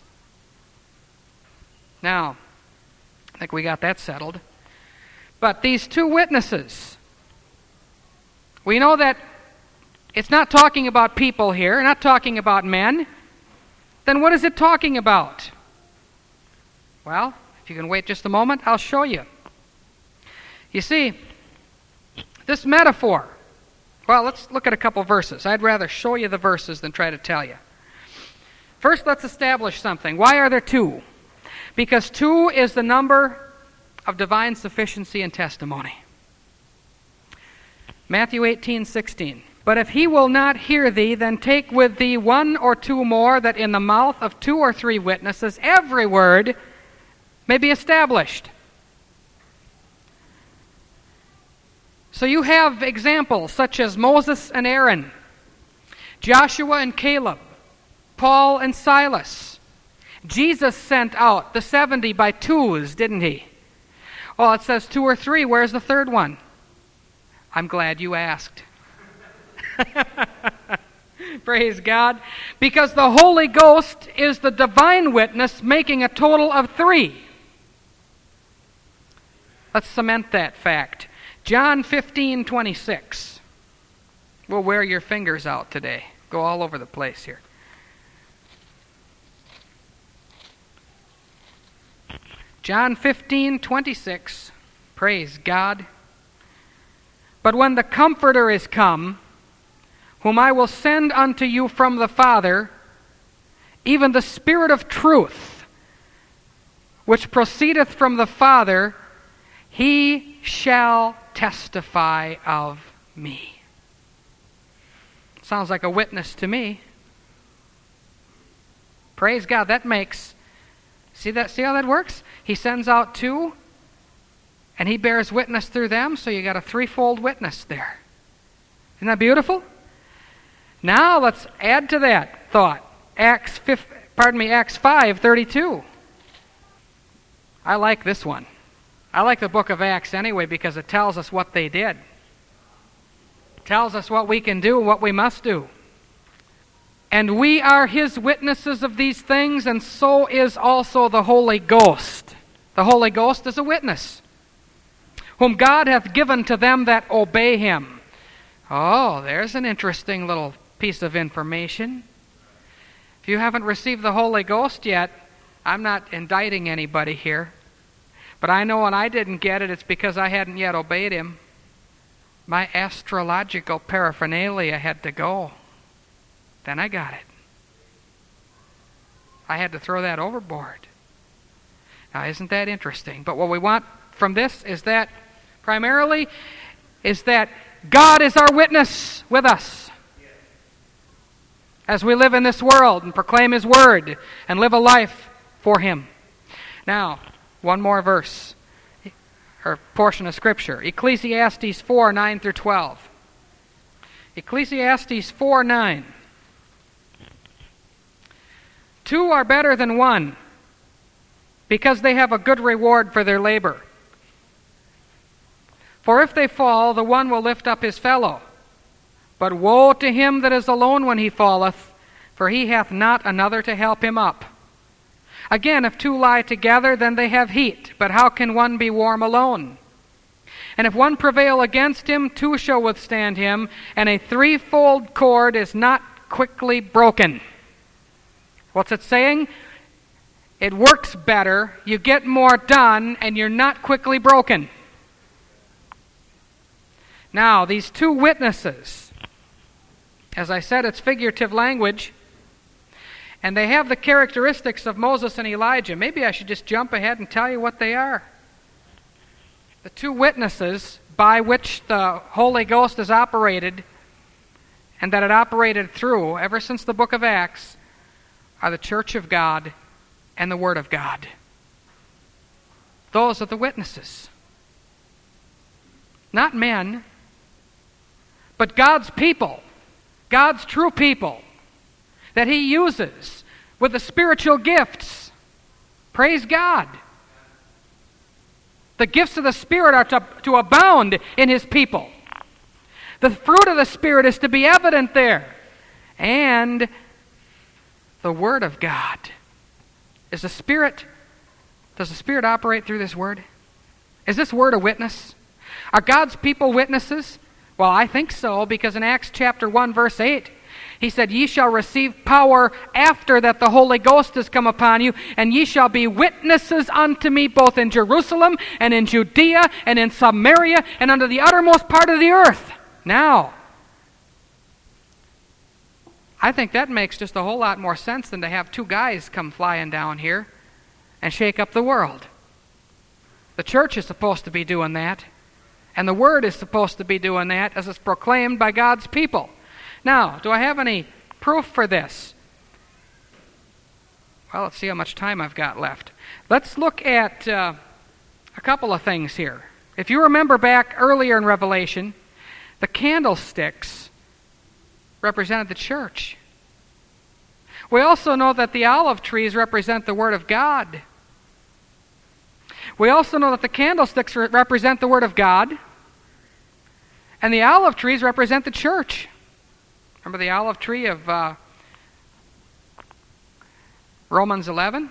Now, I think we got that settled. But these two witnesses, we know that it's not talking about people here, not talking about men. Then what is it talking about? Well, if you can wait just a moment, I'll show you. You see, this metaphor, well, let's look at a couple verses. I'd rather show you the verses than try to tell you. First, let's establish something. Why are there two? Because two is the number of divine sufficiency and testimony. Matthew eighteen sixteen. But if he will not hear thee, then take with thee one or two more, that in the mouth of two or three witnesses every word may be established. So you have examples such as Moses and Aaron, Joshua and Caleb, Paul and Silas. Jesus sent out the seventy by twos, didn't he? Well, it says two or three. Where's the third one? I'm glad you asked. Praise God. Because the Holy Ghost is the divine witness, making a total of three. Let's cement that fact. John fifteen twenty-six. We'll wear your fingers out today. Go all over the place here. John fifteen twenty-six. Praise God. But when the Comforter is come, whom I will send unto you from the Father, even the Spirit of truth, which proceedeth from the Father, he shall testify of me. Sounds like a witness to me. Praise God. That makes, see that? See how that works? He sends out two, and he bears witness through them, so you got a threefold witness there. Isn't that beautiful? Now let's add to that thought. Acts five, pardon me, Acts five thirty-two. I like this one. I like the book of Acts anyway because it tells us what they did. It tells us what we can do, what we must do. And we are his witnesses of these things, and so is also the Holy Ghost. The Holy Ghost is a witness, whom God hath given to them that obey him. Oh, there's an interesting little piece of information. If you haven't received the Holy Ghost yet, I'm not indicting anybody here. But I know when I didn't get it, it's because I hadn't yet obeyed him. My astrological paraphernalia had to go. Then I got it. I had to throw that overboard. Now, isn't that interesting? But what we want from this is that, primarily, is that God is our witness with us as we live in this world and proclaim his word and live a life for him. Now, one more verse, or portion of Scripture. Ecclesiastes four, nine through twelve. Ecclesiastes four, nine. Two are better than one, because they have a good reward for their labor. For if they fall, the one will lift up his fellow. But woe to him that is alone when he falleth, for he hath not another to help him up. Again, if two lie together, then they have heat. But how can one be warm alone? And if one prevail against him, two shall withstand him, and a threefold cord is not quickly broken. What's it saying? It works better, you get more done, and you're not quickly broken. Now, these two witnesses, as I said, it's figurative language, and they have the characteristics of Moses and Elijah. Maybe I should just jump ahead and tell you what they are. The two witnesses by which the Holy Ghost is operated and that it operated through ever since the book of Acts are the Church of God and the Word of God. Those are the witnesses. Not men, but God's people, God's true people that He uses with the spiritual gifts. Praise God. The gifts of the Spirit are to, to abound in His people. The fruit of the Spirit is to be evident there. And the Word of God. Is the Spirit, does the Spirit operate through this Word? Is this Word a witness? Are God's people witnesses? Well, I think so, because in Acts chapter one, verse eight, He said, "Ye shall receive power after that the Holy Ghost has come upon you, and ye shall be witnesses unto me both in Jerusalem and in Judea and in Samaria and unto the uttermost part of the earth." Now, I think that makes just a whole lot more sense than to have two guys come flying down here and shake up the world. The church is supposed to be doing that, and the Word is supposed to be doing that as it's proclaimed by God's people. Now, do I have any proof for this? Well, let's see how much time I've got left. Let's look at uh, a couple of things here. If you remember back earlier in Revelation, the candlesticks represented the church. We also know that the olive trees represent the Word of God. We also know that the candlesticks re- represent the Word of God, and the olive trees represent the church. Remember the olive tree of uh, Romans eleven?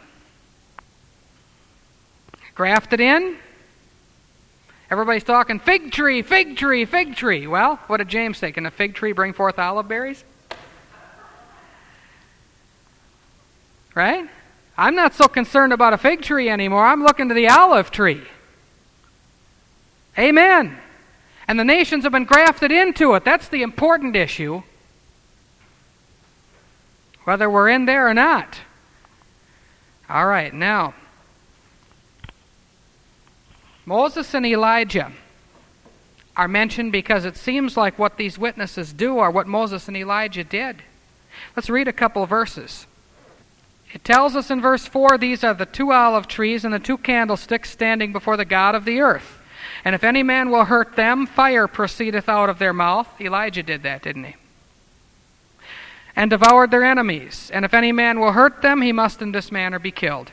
Grafted in. Everybody's talking fig tree, fig tree, fig tree. Well, what did James say? Can a fig tree bring forth olive berries? Right? I'm not so concerned about a fig tree anymore. I'm looking to the olive tree. Amen. And the nations have been grafted into it. That's the important issue. Whether we're in there or not. All right, now, Moses and Elijah are mentioned because it seems like what these witnesses do are what Moses and Elijah did. Let's read a couple of verses. It tells us in verse four, "These are the two olive trees and the two candlesticks standing before the God of the earth. And if any man will hurt them, fire proceedeth out of their mouth." Elijah did that, didn't he? "And devoured their enemies. And if any man will hurt them, he must in this manner be killed.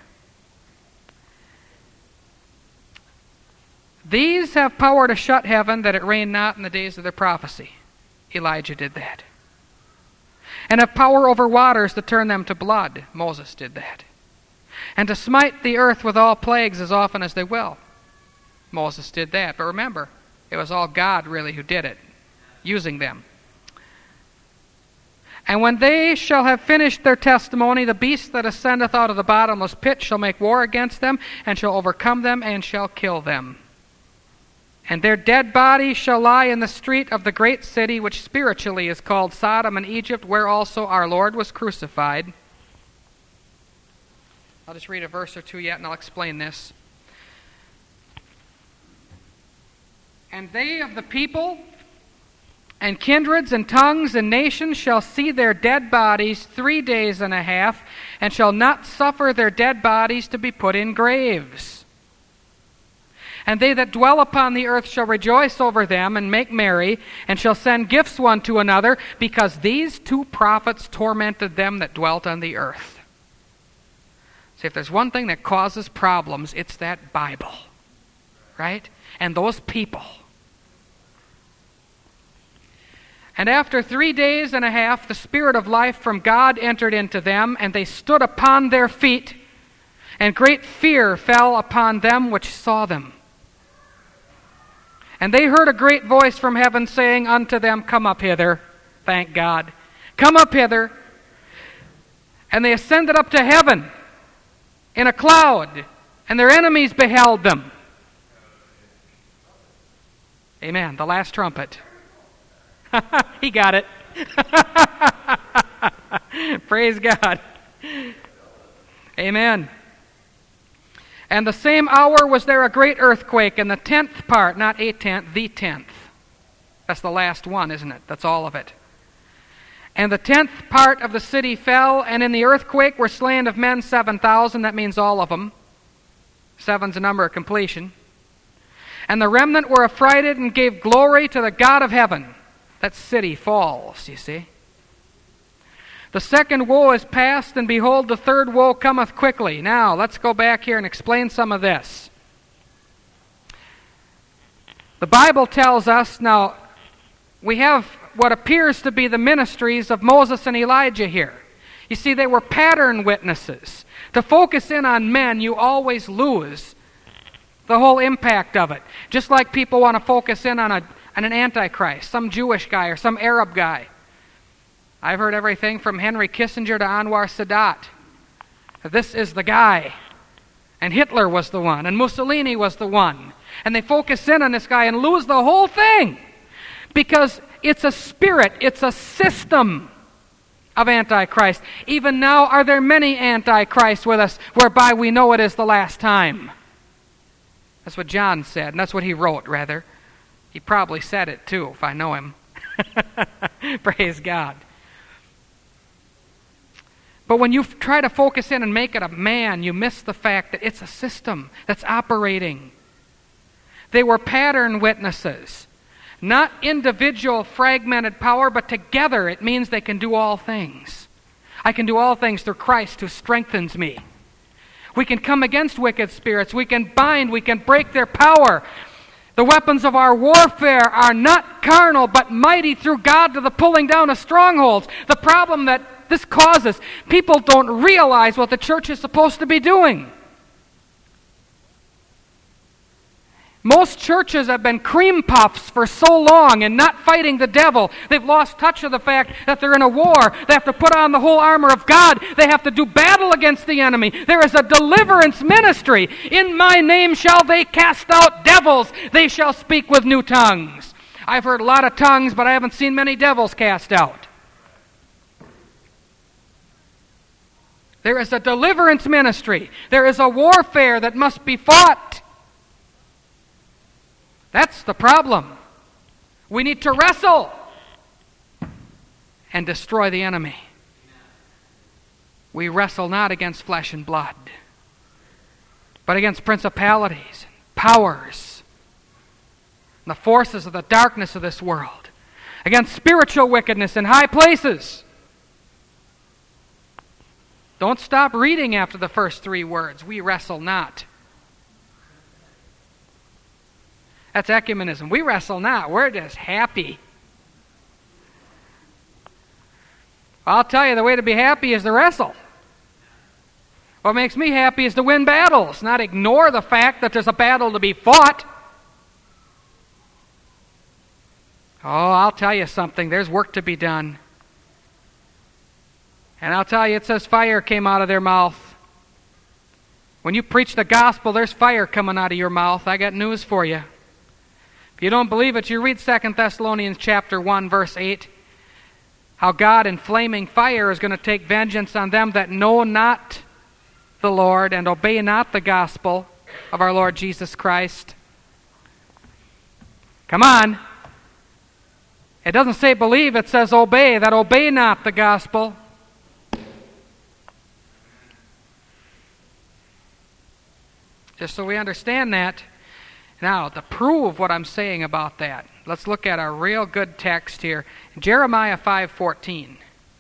These have power to shut heaven, that it rain not in the days of their prophecy." Elijah did that. "And have power over waters to turn them to blood." Moses did that. "And to smite the earth with all plagues as often as they will." Moses did that. But remember, it was all God really who did it, using them. "And when they shall have finished their testimony, the beast that ascendeth out of the bottomless pit shall make war against them, and shall overcome them, and shall kill them. And their dead bodies shall lie in the street of the great city, which spiritually is called Sodom and Egypt, where also our Lord was crucified." I'll just read a verse or two yet, and I'll explain this. "And they of the people and kindreds and tongues and nations shall see their dead bodies three days and a half, and shall not suffer their dead bodies to be put in graves. And they that dwell upon the earth shall rejoice over them and make merry, and shall send gifts one to another, because these two prophets tormented them that dwelt on the earth." See, if there's one thing that causes problems, it's that Bible, right? And those people. "And after three days and a half, the Spirit of life from God entered into them, and they stood upon their feet, and great fear fell upon them which saw them. And they heard a great voice from heaven saying unto them, Come up hither." Thank God. "Come up hither." And they ascended up to heaven in a cloud, and their enemies beheld them. Amen. The last trumpet. He got it. Praise God. Amen. And the same hour was there a great earthquake, and the tenth part, not a tenth, the tenth. That's the last one, isn't it? That's all of it. And the tenth part of the city fell, and in the earthquake were slain of men seven thousand. That means all of them. Seven's a number of completion. And the remnant were affrighted and gave glory to the God of heaven. That city falls, you see. The second woe is past, and behold, the third woe cometh quickly. Now, let's go back here and explain some of this. The Bible tells us, now, we have what appears to be the ministries of Moses and Elijah here. You see, they were pattern witnesses. To focus in on men, you always lose the whole impact of it. Just like people want to focus in on, a, on an antichrist, some Jewish guy or some Arab guy. I've heard everything from Henry Kissinger to Anwar Sadat. This is the guy. And Hitler was the one. And Mussolini was the one. And they focus in on this guy and lose the whole thing. Because it's a spirit. It's a system of Antichrist. Even now are there many Antichrists with us, whereby we know it is the last time. That's what John said. And that's what he wrote, rather. He probably said it, too, if I know him. Praise God. But when you try to focus in and make it a man, you miss the fact that it's a system that's operating. They were pattern witnesses. Not individual fragmented power, but together it means they can do all things. I can do all things through Christ who strengthens me. We can come against wicked spirits. We can bind. We can break their power. The weapons of our warfare are not carnal, but mighty through God to the pulling down of strongholds. The problem that this causes, people don't realize what the church is supposed to be doing. Most churches have been cream puffs for so long and not fighting the devil. They've lost touch of the fact that they're in a war. They have to put on the whole armor of God. They have to do battle against the enemy. There is a deliverance ministry. In my name shall they cast out devils. They shall speak with new tongues. I've heard a lot of tongues, but I haven't seen many devils cast out. There is a deliverance ministry. There is a warfare that must be fought. That's the problem. We need to wrestle and destroy the enemy. We wrestle not against flesh and blood, but against principalities, powers, and the forces of the darkness of this world, against spiritual wickedness in high places. Don't stop reading after the first three words. We wrestle not. That's ecumenism. We wrestle not. We're just happy. I'll tell you, the way to be happy is to wrestle. What makes me happy is to win battles, not ignore the fact that there's a battle to be fought. Oh, I'll tell you something. There's work to be done. And I'll tell you, it says fire came out of their mouth. When you preach the gospel, there's fire coming out of your mouth. I got news for you. If you don't believe it, you read Second Thessalonians chapter one, verse eight. How God in flaming fire is going to take vengeance on them that know not the Lord and obey not the gospel of our Lord Jesus Christ. Come on. It doesn't say believe, it says obey, that obey not the gospel. Just so we understand that. Now, to prove what I'm saying about that, let's look at a real good text here. Jeremiah five fourteen.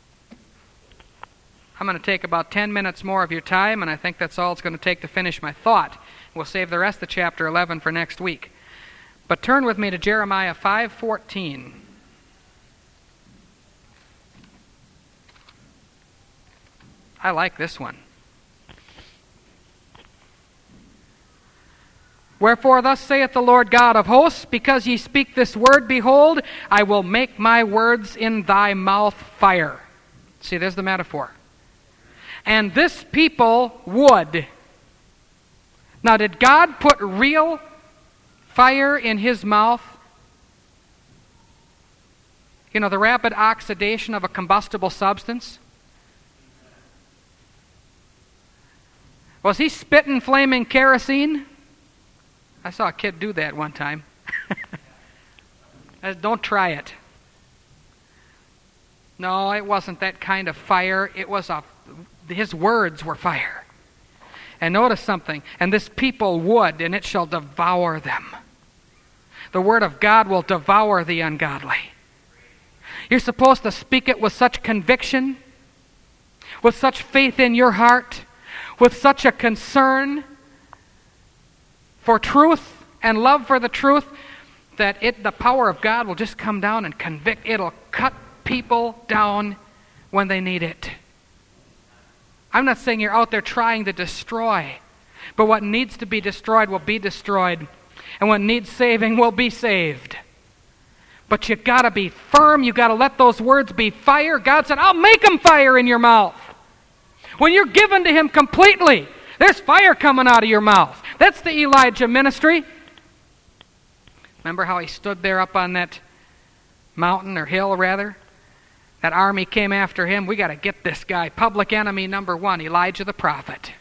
I'm going to take about ten minutes more of your time, and I think that's all it's going to take to finish my thought. We'll save the rest of chapter eleven for next week. But turn with me to Jeremiah five fourteen. I like this one. Wherefore thus saith the Lord God of hosts, because ye speak this word, behold, I will make my words in thy mouth fire. See, there's the metaphor. And this people would. Now, did God put real fire in his mouth? You know, the rapid oxidation of a combustible substance? Was he spitting flaming kerosene? I saw a kid do that one time. Don't try it. No, it wasn't that kind of fire. It was a, his words were fire. And notice something, and this people would, and it shall devour them. The word of God will devour the ungodly. You're supposed to speak it with such conviction, with such faith in your heart, with such a concern for truth and love for the truth, that it, the power of God will just come down and convict. It'll cut people down when they need it. I'm not saying you're out there trying to destroy, but what needs to be destroyed will be destroyed, and what needs saving will be saved. But you got to be firm. You got to let those words be fire. God said, I'll make them fire in your mouth. When you're given to Him completely, there's fire coming out of your mouth. That's the Elijah ministry. Remember how he stood there up on that mountain, or hill rather? That army came after him. We got to get this guy. Public enemy number one, Elijah the prophet.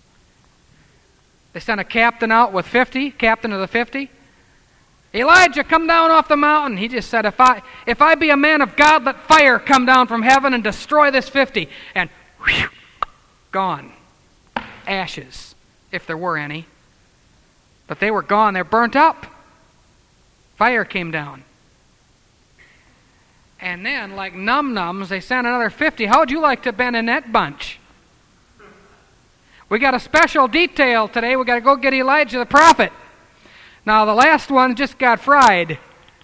They sent a captain out with fifty, captain of the fifty. Elijah, come down off the mountain. He just said, if I if I be a man of God, let fire come down from heaven and destroy this fifty. And whew, gone. Ashes, if there were any. But they were gone. They're burnt up. Fire came down. And then, like num-nums, they sent another fifty. How would you like to have been in that bunch? We got a special detail today. We got to go get Elijah the prophet. Now, the last one just got fried.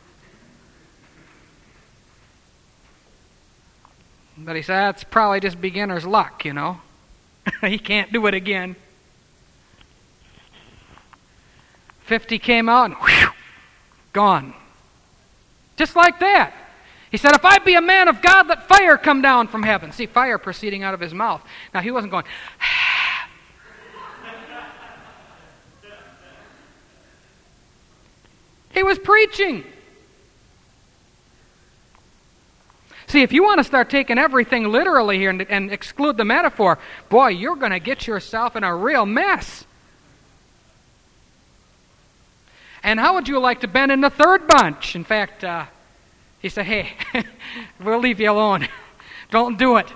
But he said, that's probably just beginner's luck, you know. He can't do it again. Fifty came out and whew, gone. Just like that. He said, if I be a man of God, let fire come down from heaven. See, fire proceeding out of his mouth. Now, he wasn't going, he was preaching. See, if you want to start taking everything literally here and, and exclude the metaphor, boy, you're going to get yourself in a real mess. And how would you like to been in the third bunch? In fact, uh, he said, hey, we'll leave you alone. Don't do it.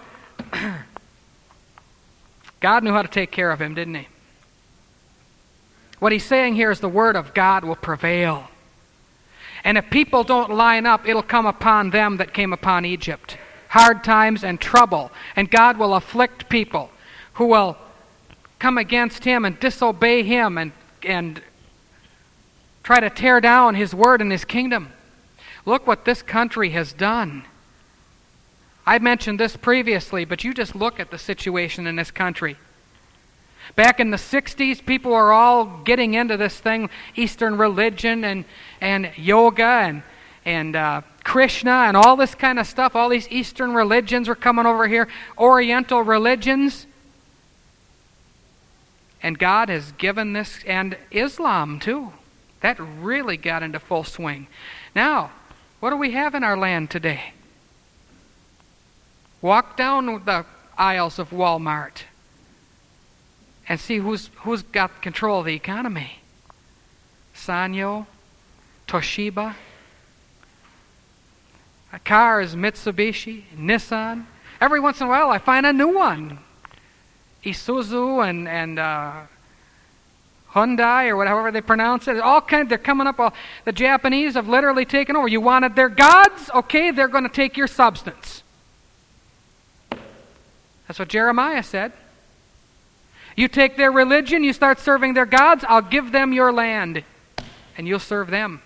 God knew how to take care of him, didn't he? What he's saying here is the word of God will prevail. And if people don't line up, it'll come upon them that came upon Egypt. Hard times and trouble. And God will afflict people who will come against him and disobey him and, and try to tear down his word and his kingdom. Look what this country has done. I mentioned this previously, but you just look at the situation in this country. Back in the sixties, people were all getting into this thing, Eastern religion and, and yoga and, and uh, Krishna and all this kind of stuff. All these Eastern religions were coming over here, Oriental religions. And God has given this, and Islam too. That really got into full swing. Now, what do we have in our land today? Walk down the aisles of Walmart and see who's who's got control of the economy. Sanyo, Toshiba. A car is Mitsubishi, Nissan. Every once in a while I find a new one. Isuzu and, and uh, Hyundai, or whatever they pronounce it. All kind, they're coming up. All, the Japanese have literally taken over. You wanted their gods? Okay, they're going to take your substance. That's what Jeremiah said. You take their religion, you start serving their gods, I'll give them your land, and you'll serve them.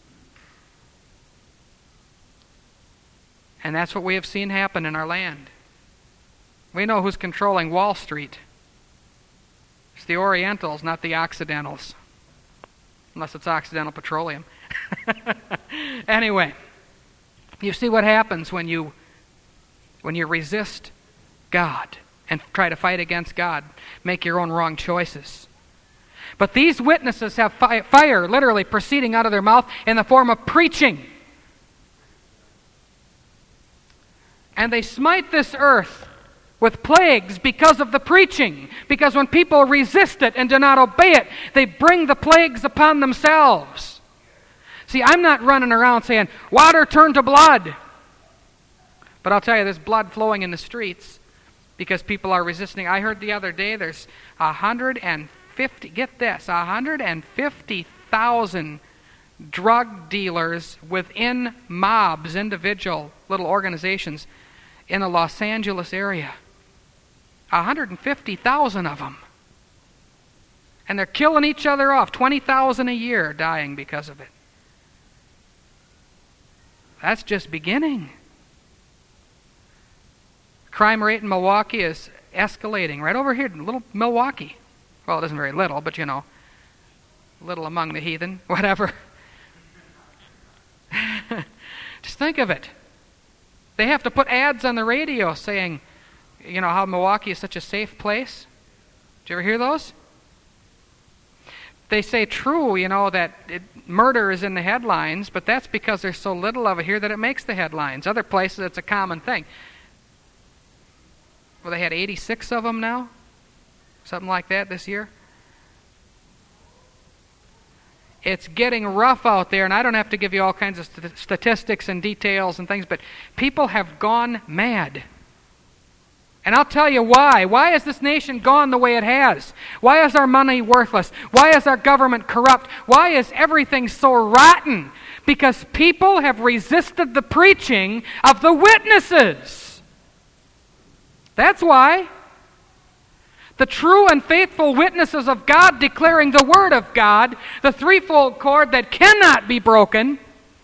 And that's what we have seen happen in our land. We know who's controlling Wall Street. It's the Orientals, not the Occidentals. Unless it's Occidental Petroleum. Anyway, you see what happens when you when you resist God and try to fight against God, make your own wrong choices. But these witnesses have fi- fire literally proceeding out of their mouth in the form of preaching. And they smite this earth with plagues because of the preaching. Because when people resist it and do not obey it, they bring the plagues upon themselves. See, I'm not running around saying, water turn to blood. But I'll tell you, there's blood flowing in the streets because people are resisting. I heard the other day there's one hundred fifty, get this, one hundred fifty thousand drug dealers within mobs, individual little organizations in the Los Angeles area. one hundred fifty thousand of them. And they're killing each other off. twenty thousand a year dying because of it. That's just beginning. Crime rate in Milwaukee is escalating. Right over here, little Milwaukee. Well, it isn't very little, but you know, little among the heathen, whatever. Just think of it. They have to put ads on the radio saying, you know, how Milwaukee is such a safe place. Did you ever hear those? They say true, you know, that it, murder is in the headlines, but that's because there's so little of it here that it makes the headlines. Other places, it's a common thing. Well, they had eighty-six of them now? Something like that this year? It's getting rough out there, and I don't have to give you all kinds of st- statistics and details and things, but people have gone mad. And I'll tell you why. Why has this nation gone the way it has? Why is our money worthless? Why is our government corrupt? Why is everything so rotten? Because people have resisted the preaching of the witnesses. That's why. The true and faithful witnesses of God declaring the Word of God, the threefold cord that cannot be broken.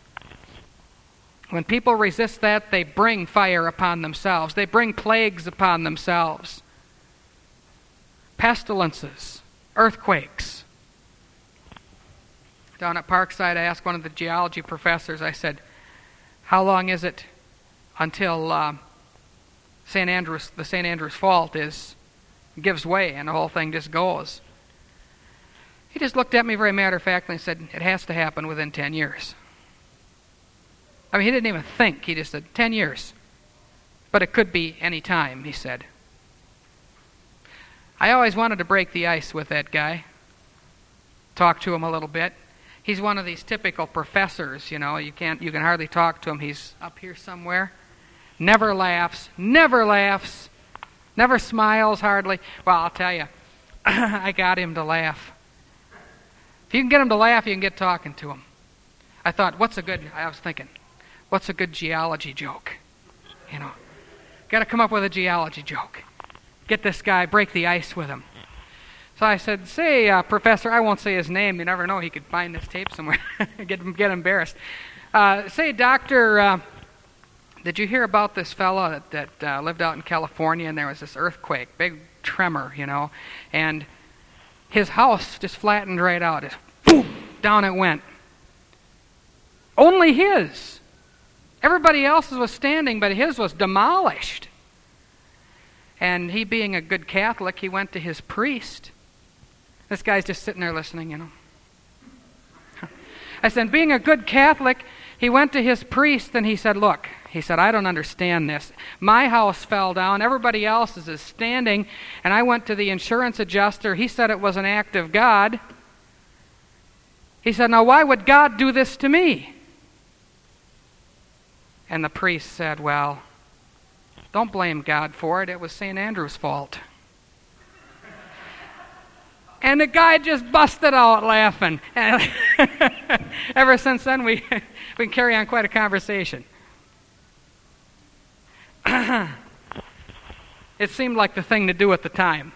When people resist that, they bring fire upon themselves. They bring plagues upon themselves. Pestilences, earthquakes. Down at Parkside, I asked one of the geology professors, I said, how long is it until uh, Saint Andrews, the Saint Andrews Fault is gives way and the whole thing just goes? He just looked at me very matter-of-factly and said, it has to happen within ten years. I mean, he didn't even think. He just said, ten years. But it could be any time, he said. I always wanted to break the ice with that guy. Talk to him a little bit. He's one of these typical professors, you know. You can't, you can hardly talk to him. He's up here somewhere. Never laughs. Never laughs. Never smiles hardly. Well, I'll tell you, I got him to laugh. If you can get him to laugh, you can get talking to him. I thought, what's a good, I was thinking, what's a good geology joke? You know, got to come up with a geology joke. Get this guy, break the ice with him. So I said, say, uh, Professor, I won't say his name. You never know, he could find this tape somewhere. get him, get embarrassed. Uh, say, Doctor, uh, did you hear about this fellow that, that uh, lived out in California, and there was this earthquake, big tremor, you know, and his house just flattened right out. Just boom, down it went. Only his. Everybody else's was standing, but his was demolished. And he, being a good Catholic, he went to his priest. This guy's just sitting there listening, you know. I said, being a good Catholic, he went to his priest and he said, look, he said, I don't understand this. My house fell down. Everybody else's is standing. And I went to the insurance adjuster. He said it was an act of God. He said, now why would God do this to me? And the priest said, well, don't blame God for it. It was Saint Andrew's fault. And the guy just busted out laughing. And ever since then, we, we can carry on quite a conversation. It seemed like the thing to do at the time.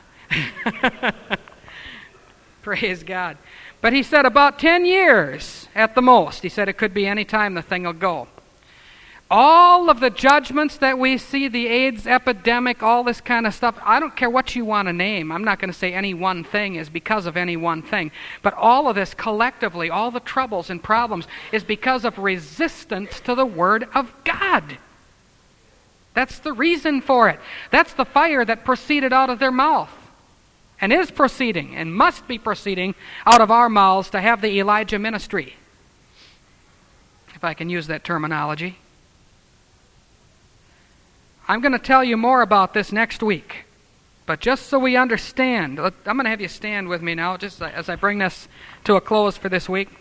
Praise God. But he said about ten years at the most. He said it could be any time the thing will go. All of the judgments that we see, the AIDS epidemic, all this kind of stuff, I don't care what you want to name. I'm not going to say any one thing is because of any one thing. But all of this collectively, all the troubles and problems, is because of resistance to the Word of God. That's the reason for it. That's the fire that proceeded out of their mouth. And is proceeding, and must be proceeding, out of our mouths to have the Elijah ministry. If I can use that terminology. I'm going to tell you more about this next week. But just so we understand, I'm going to have you stand with me now just as I bring this to a close for this week.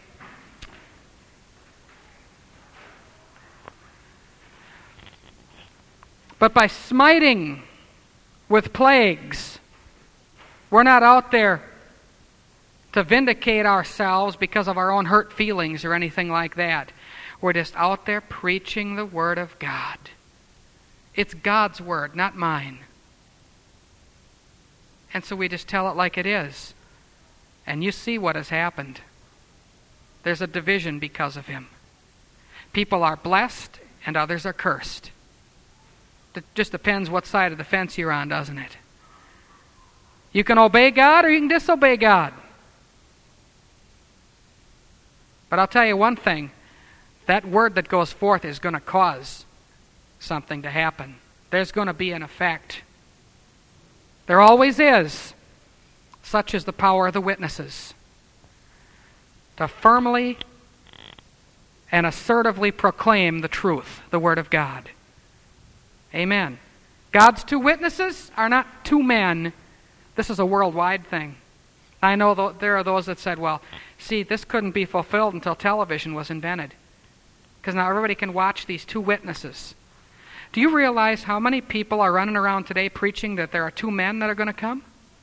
But by smiting with plagues, we're not out there to vindicate ourselves because of our own hurt feelings or anything like that. We're just out there preaching the Word of God. It's God's Word, not mine. And so we just tell it like it is. And you see what has happened. There's a division because of him. People are blessed and others are cursed. It just depends what side of the fence you're on, doesn't it? You can obey God or you can disobey God. But I'll tell you one thing. That word that goes forth is going to cause something to happen. There's going to be an effect. There always is. Such is the power of the witnesses. To firmly and assertively proclaim the truth, the Word of God. Amen. God's two witnesses are not two men. This is a worldwide thing. I know th- there are those that said, well, see, this couldn't be fulfilled until television was invented. Because now everybody can watch these two witnesses. Do you realize how many people are running around today preaching that there are two men that are going to come?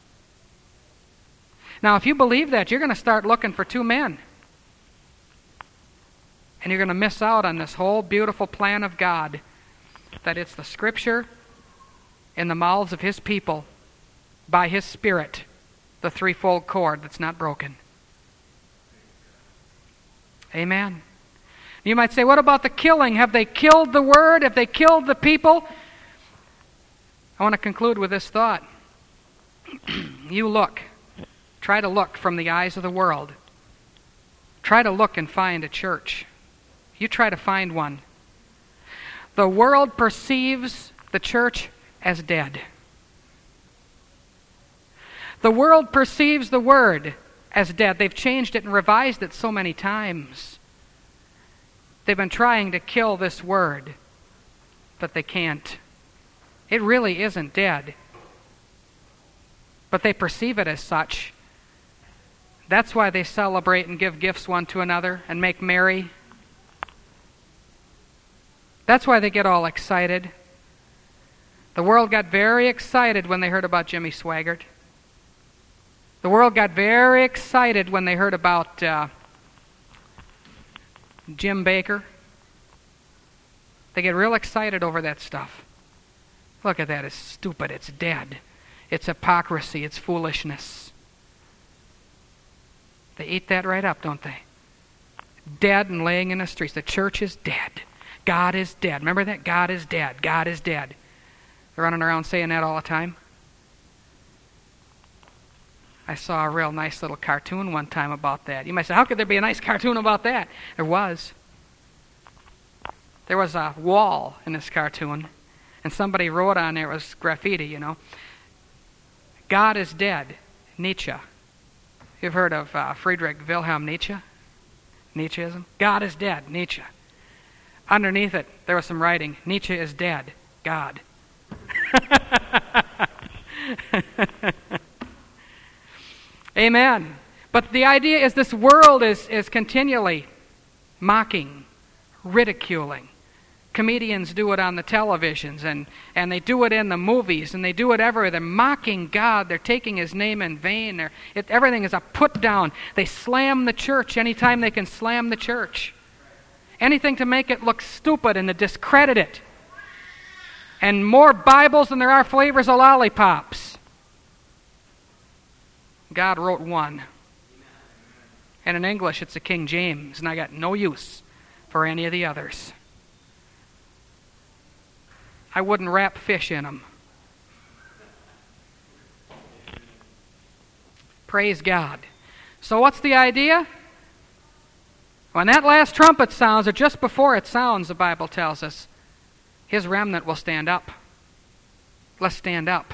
Now, if you believe that, you're going to start looking for two men. And you're going to miss out on this whole beautiful plan of God, that it's the Scripture in the mouths of His people, by His Spirit, the threefold cord that's not broken. Amen. You might say, what about the killing? Have they killed the Word? Have they killed the people? I want to conclude with this thought. You look. Try to look from the eyes of the world. Try to look and find a church. You try to find one. The world perceives the church as dead. The world perceives the Word as dead. They've changed it and revised it so many times. They've been trying to kill this Word, but they can't. It really isn't dead. But they perceive it as such. That's why they celebrate and give gifts one to another and make merry. That's why they get all excited. The world got very excited when they heard about Jimmy Swaggart. The world got very excited when they heard about uh, Jim Baker. They get real excited over that stuff. Look at that. It's stupid. It's dead. It's hypocrisy. It's foolishness. They eat that right up, don't they? Dead and laying in the streets. The church is dead. God is dead. Remember that? God is dead. God is dead. They're running around saying that all the time. I saw a real nice little cartoon one time about that. You might say, how could there be a nice cartoon about that? There was. There was a wall in this cartoon, and somebody wrote on there, it was graffiti, you know, God is dead, Nietzsche. You've heard of uh, Friedrich Wilhelm Nietzsche? Nietzscheism? God is dead, Nietzsche. Underneath it, there was some writing, Nietzsche is dead, God. Amen. But the idea is this world is, is continually mocking, ridiculing. Comedians do it on the televisions, and, and they do it in the movies, and they do it everywhere. They're mocking God. They're taking His name in vain. They're, it, everything is a put down. They slam the church anytime they can slam the church. Anything to make it look stupid and to discredit it. And more Bibles than there are flavors of lollipops. God wrote one. And in English, it's the King James, and I got no use for any of the others. I wouldn't wrap fish in them. Praise God. So what's the idea? When that last trumpet sounds, or just before it sounds, the Bible tells us, His remnant will stand up. Let's stand up.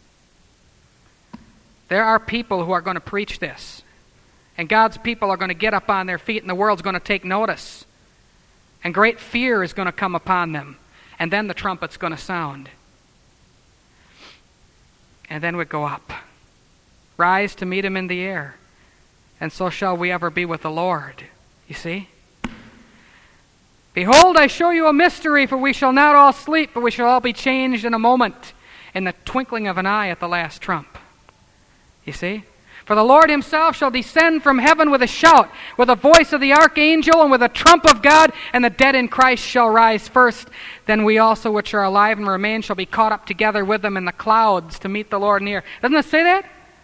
There are people who are going to preach this. And God's people are going to get up on their feet, and the world's going to take notice. And great fear is going to come upon them. And then the trumpet's going to sound. And then we go up. Rise to meet him in the air. And so shall we ever be with the Lord. You see? Behold, I show you a mystery, for we shall not all sleep, but we shall all be changed in a moment, in the twinkling of an eye at the last trump. You see? For the Lord himself shall descend from heaven with a shout, with the voice of the archangel, and with a trump of God, and the dead in Christ shall rise first. Then we also which are alive and remain shall be caught up together with them in the clouds to meet the Lord in the air. Doesn't it say that?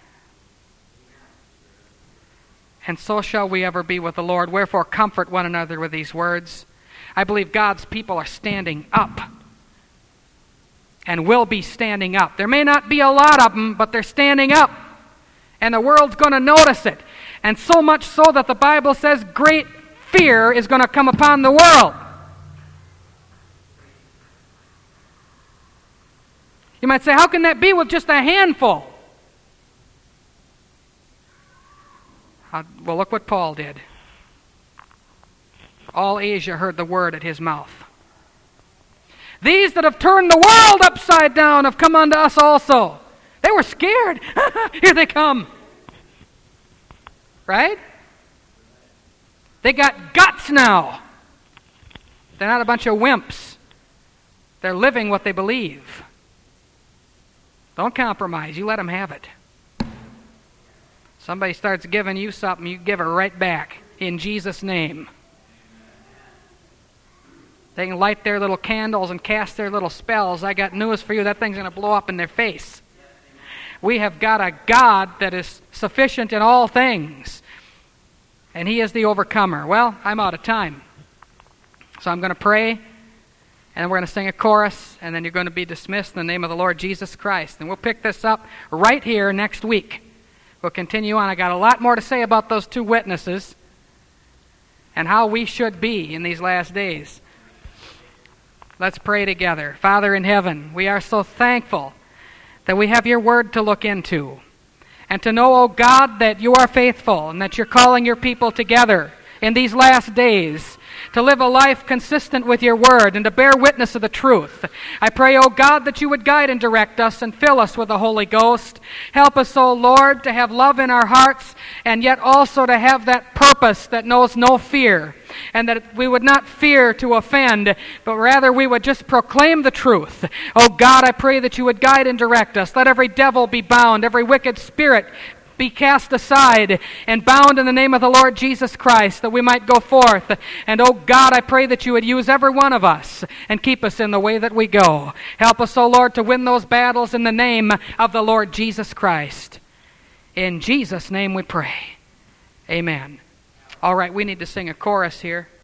And so shall we ever be with the Lord. Wherefore comfort one another with these words. I believe God's people are standing up and will be standing up. There may not be a lot of them, but they're standing up. And the world's going to notice it. And so much so that the Bible says great fear is going to come upon the world. You might say, how can that be with just a handful? Uh, well, look what Paul did. All Asia heard the word at his mouth. These that have turned the world upside down have come unto us also. They were scared. Here they come. Right? They got guts now. They're not a bunch of wimps. They're living what they believe. Don't compromise. You let them have it. Somebody starts giving you something, you give it right back in Jesus' name. They can light their little candles and cast their little spells. I got news for you. That thing's going to blow up in their face. We have got a God that is sufficient in all things. And he is the overcomer. Well, I'm out of time. So I'm going to pray. And we're going to sing a chorus. And then you're going to be dismissed in the name of the Lord Jesus Christ. And we'll pick this up right here next week. We'll continue on. I got a lot more to say about those two witnesses. And how we should be in these last days. Let's pray together. Father in heaven, we are so thankful that we have your word to look into. And to know, O God, that you are faithful and that you're calling your people together in these last days to live a life consistent with your word and to bear witness of the truth. I pray, O God, that you would guide and direct us and fill us with the Holy Ghost. Help us, O Lord, to have love in our hearts and yet also to have that purpose that knows no fear. And that we would not fear to offend, but rather we would just proclaim the truth. Oh God, I pray that you would guide and direct us. Let every devil be bound, every wicked spirit be cast aside and bound in the name of the Lord Jesus Christ, that we might go forth. And oh God, I pray that you would use every one of us and keep us in the way that we go. Help us, oh Lord, to win those battles in the name of the Lord Jesus Christ. In Jesus' name we pray. Amen. All right, we need to sing a chorus here.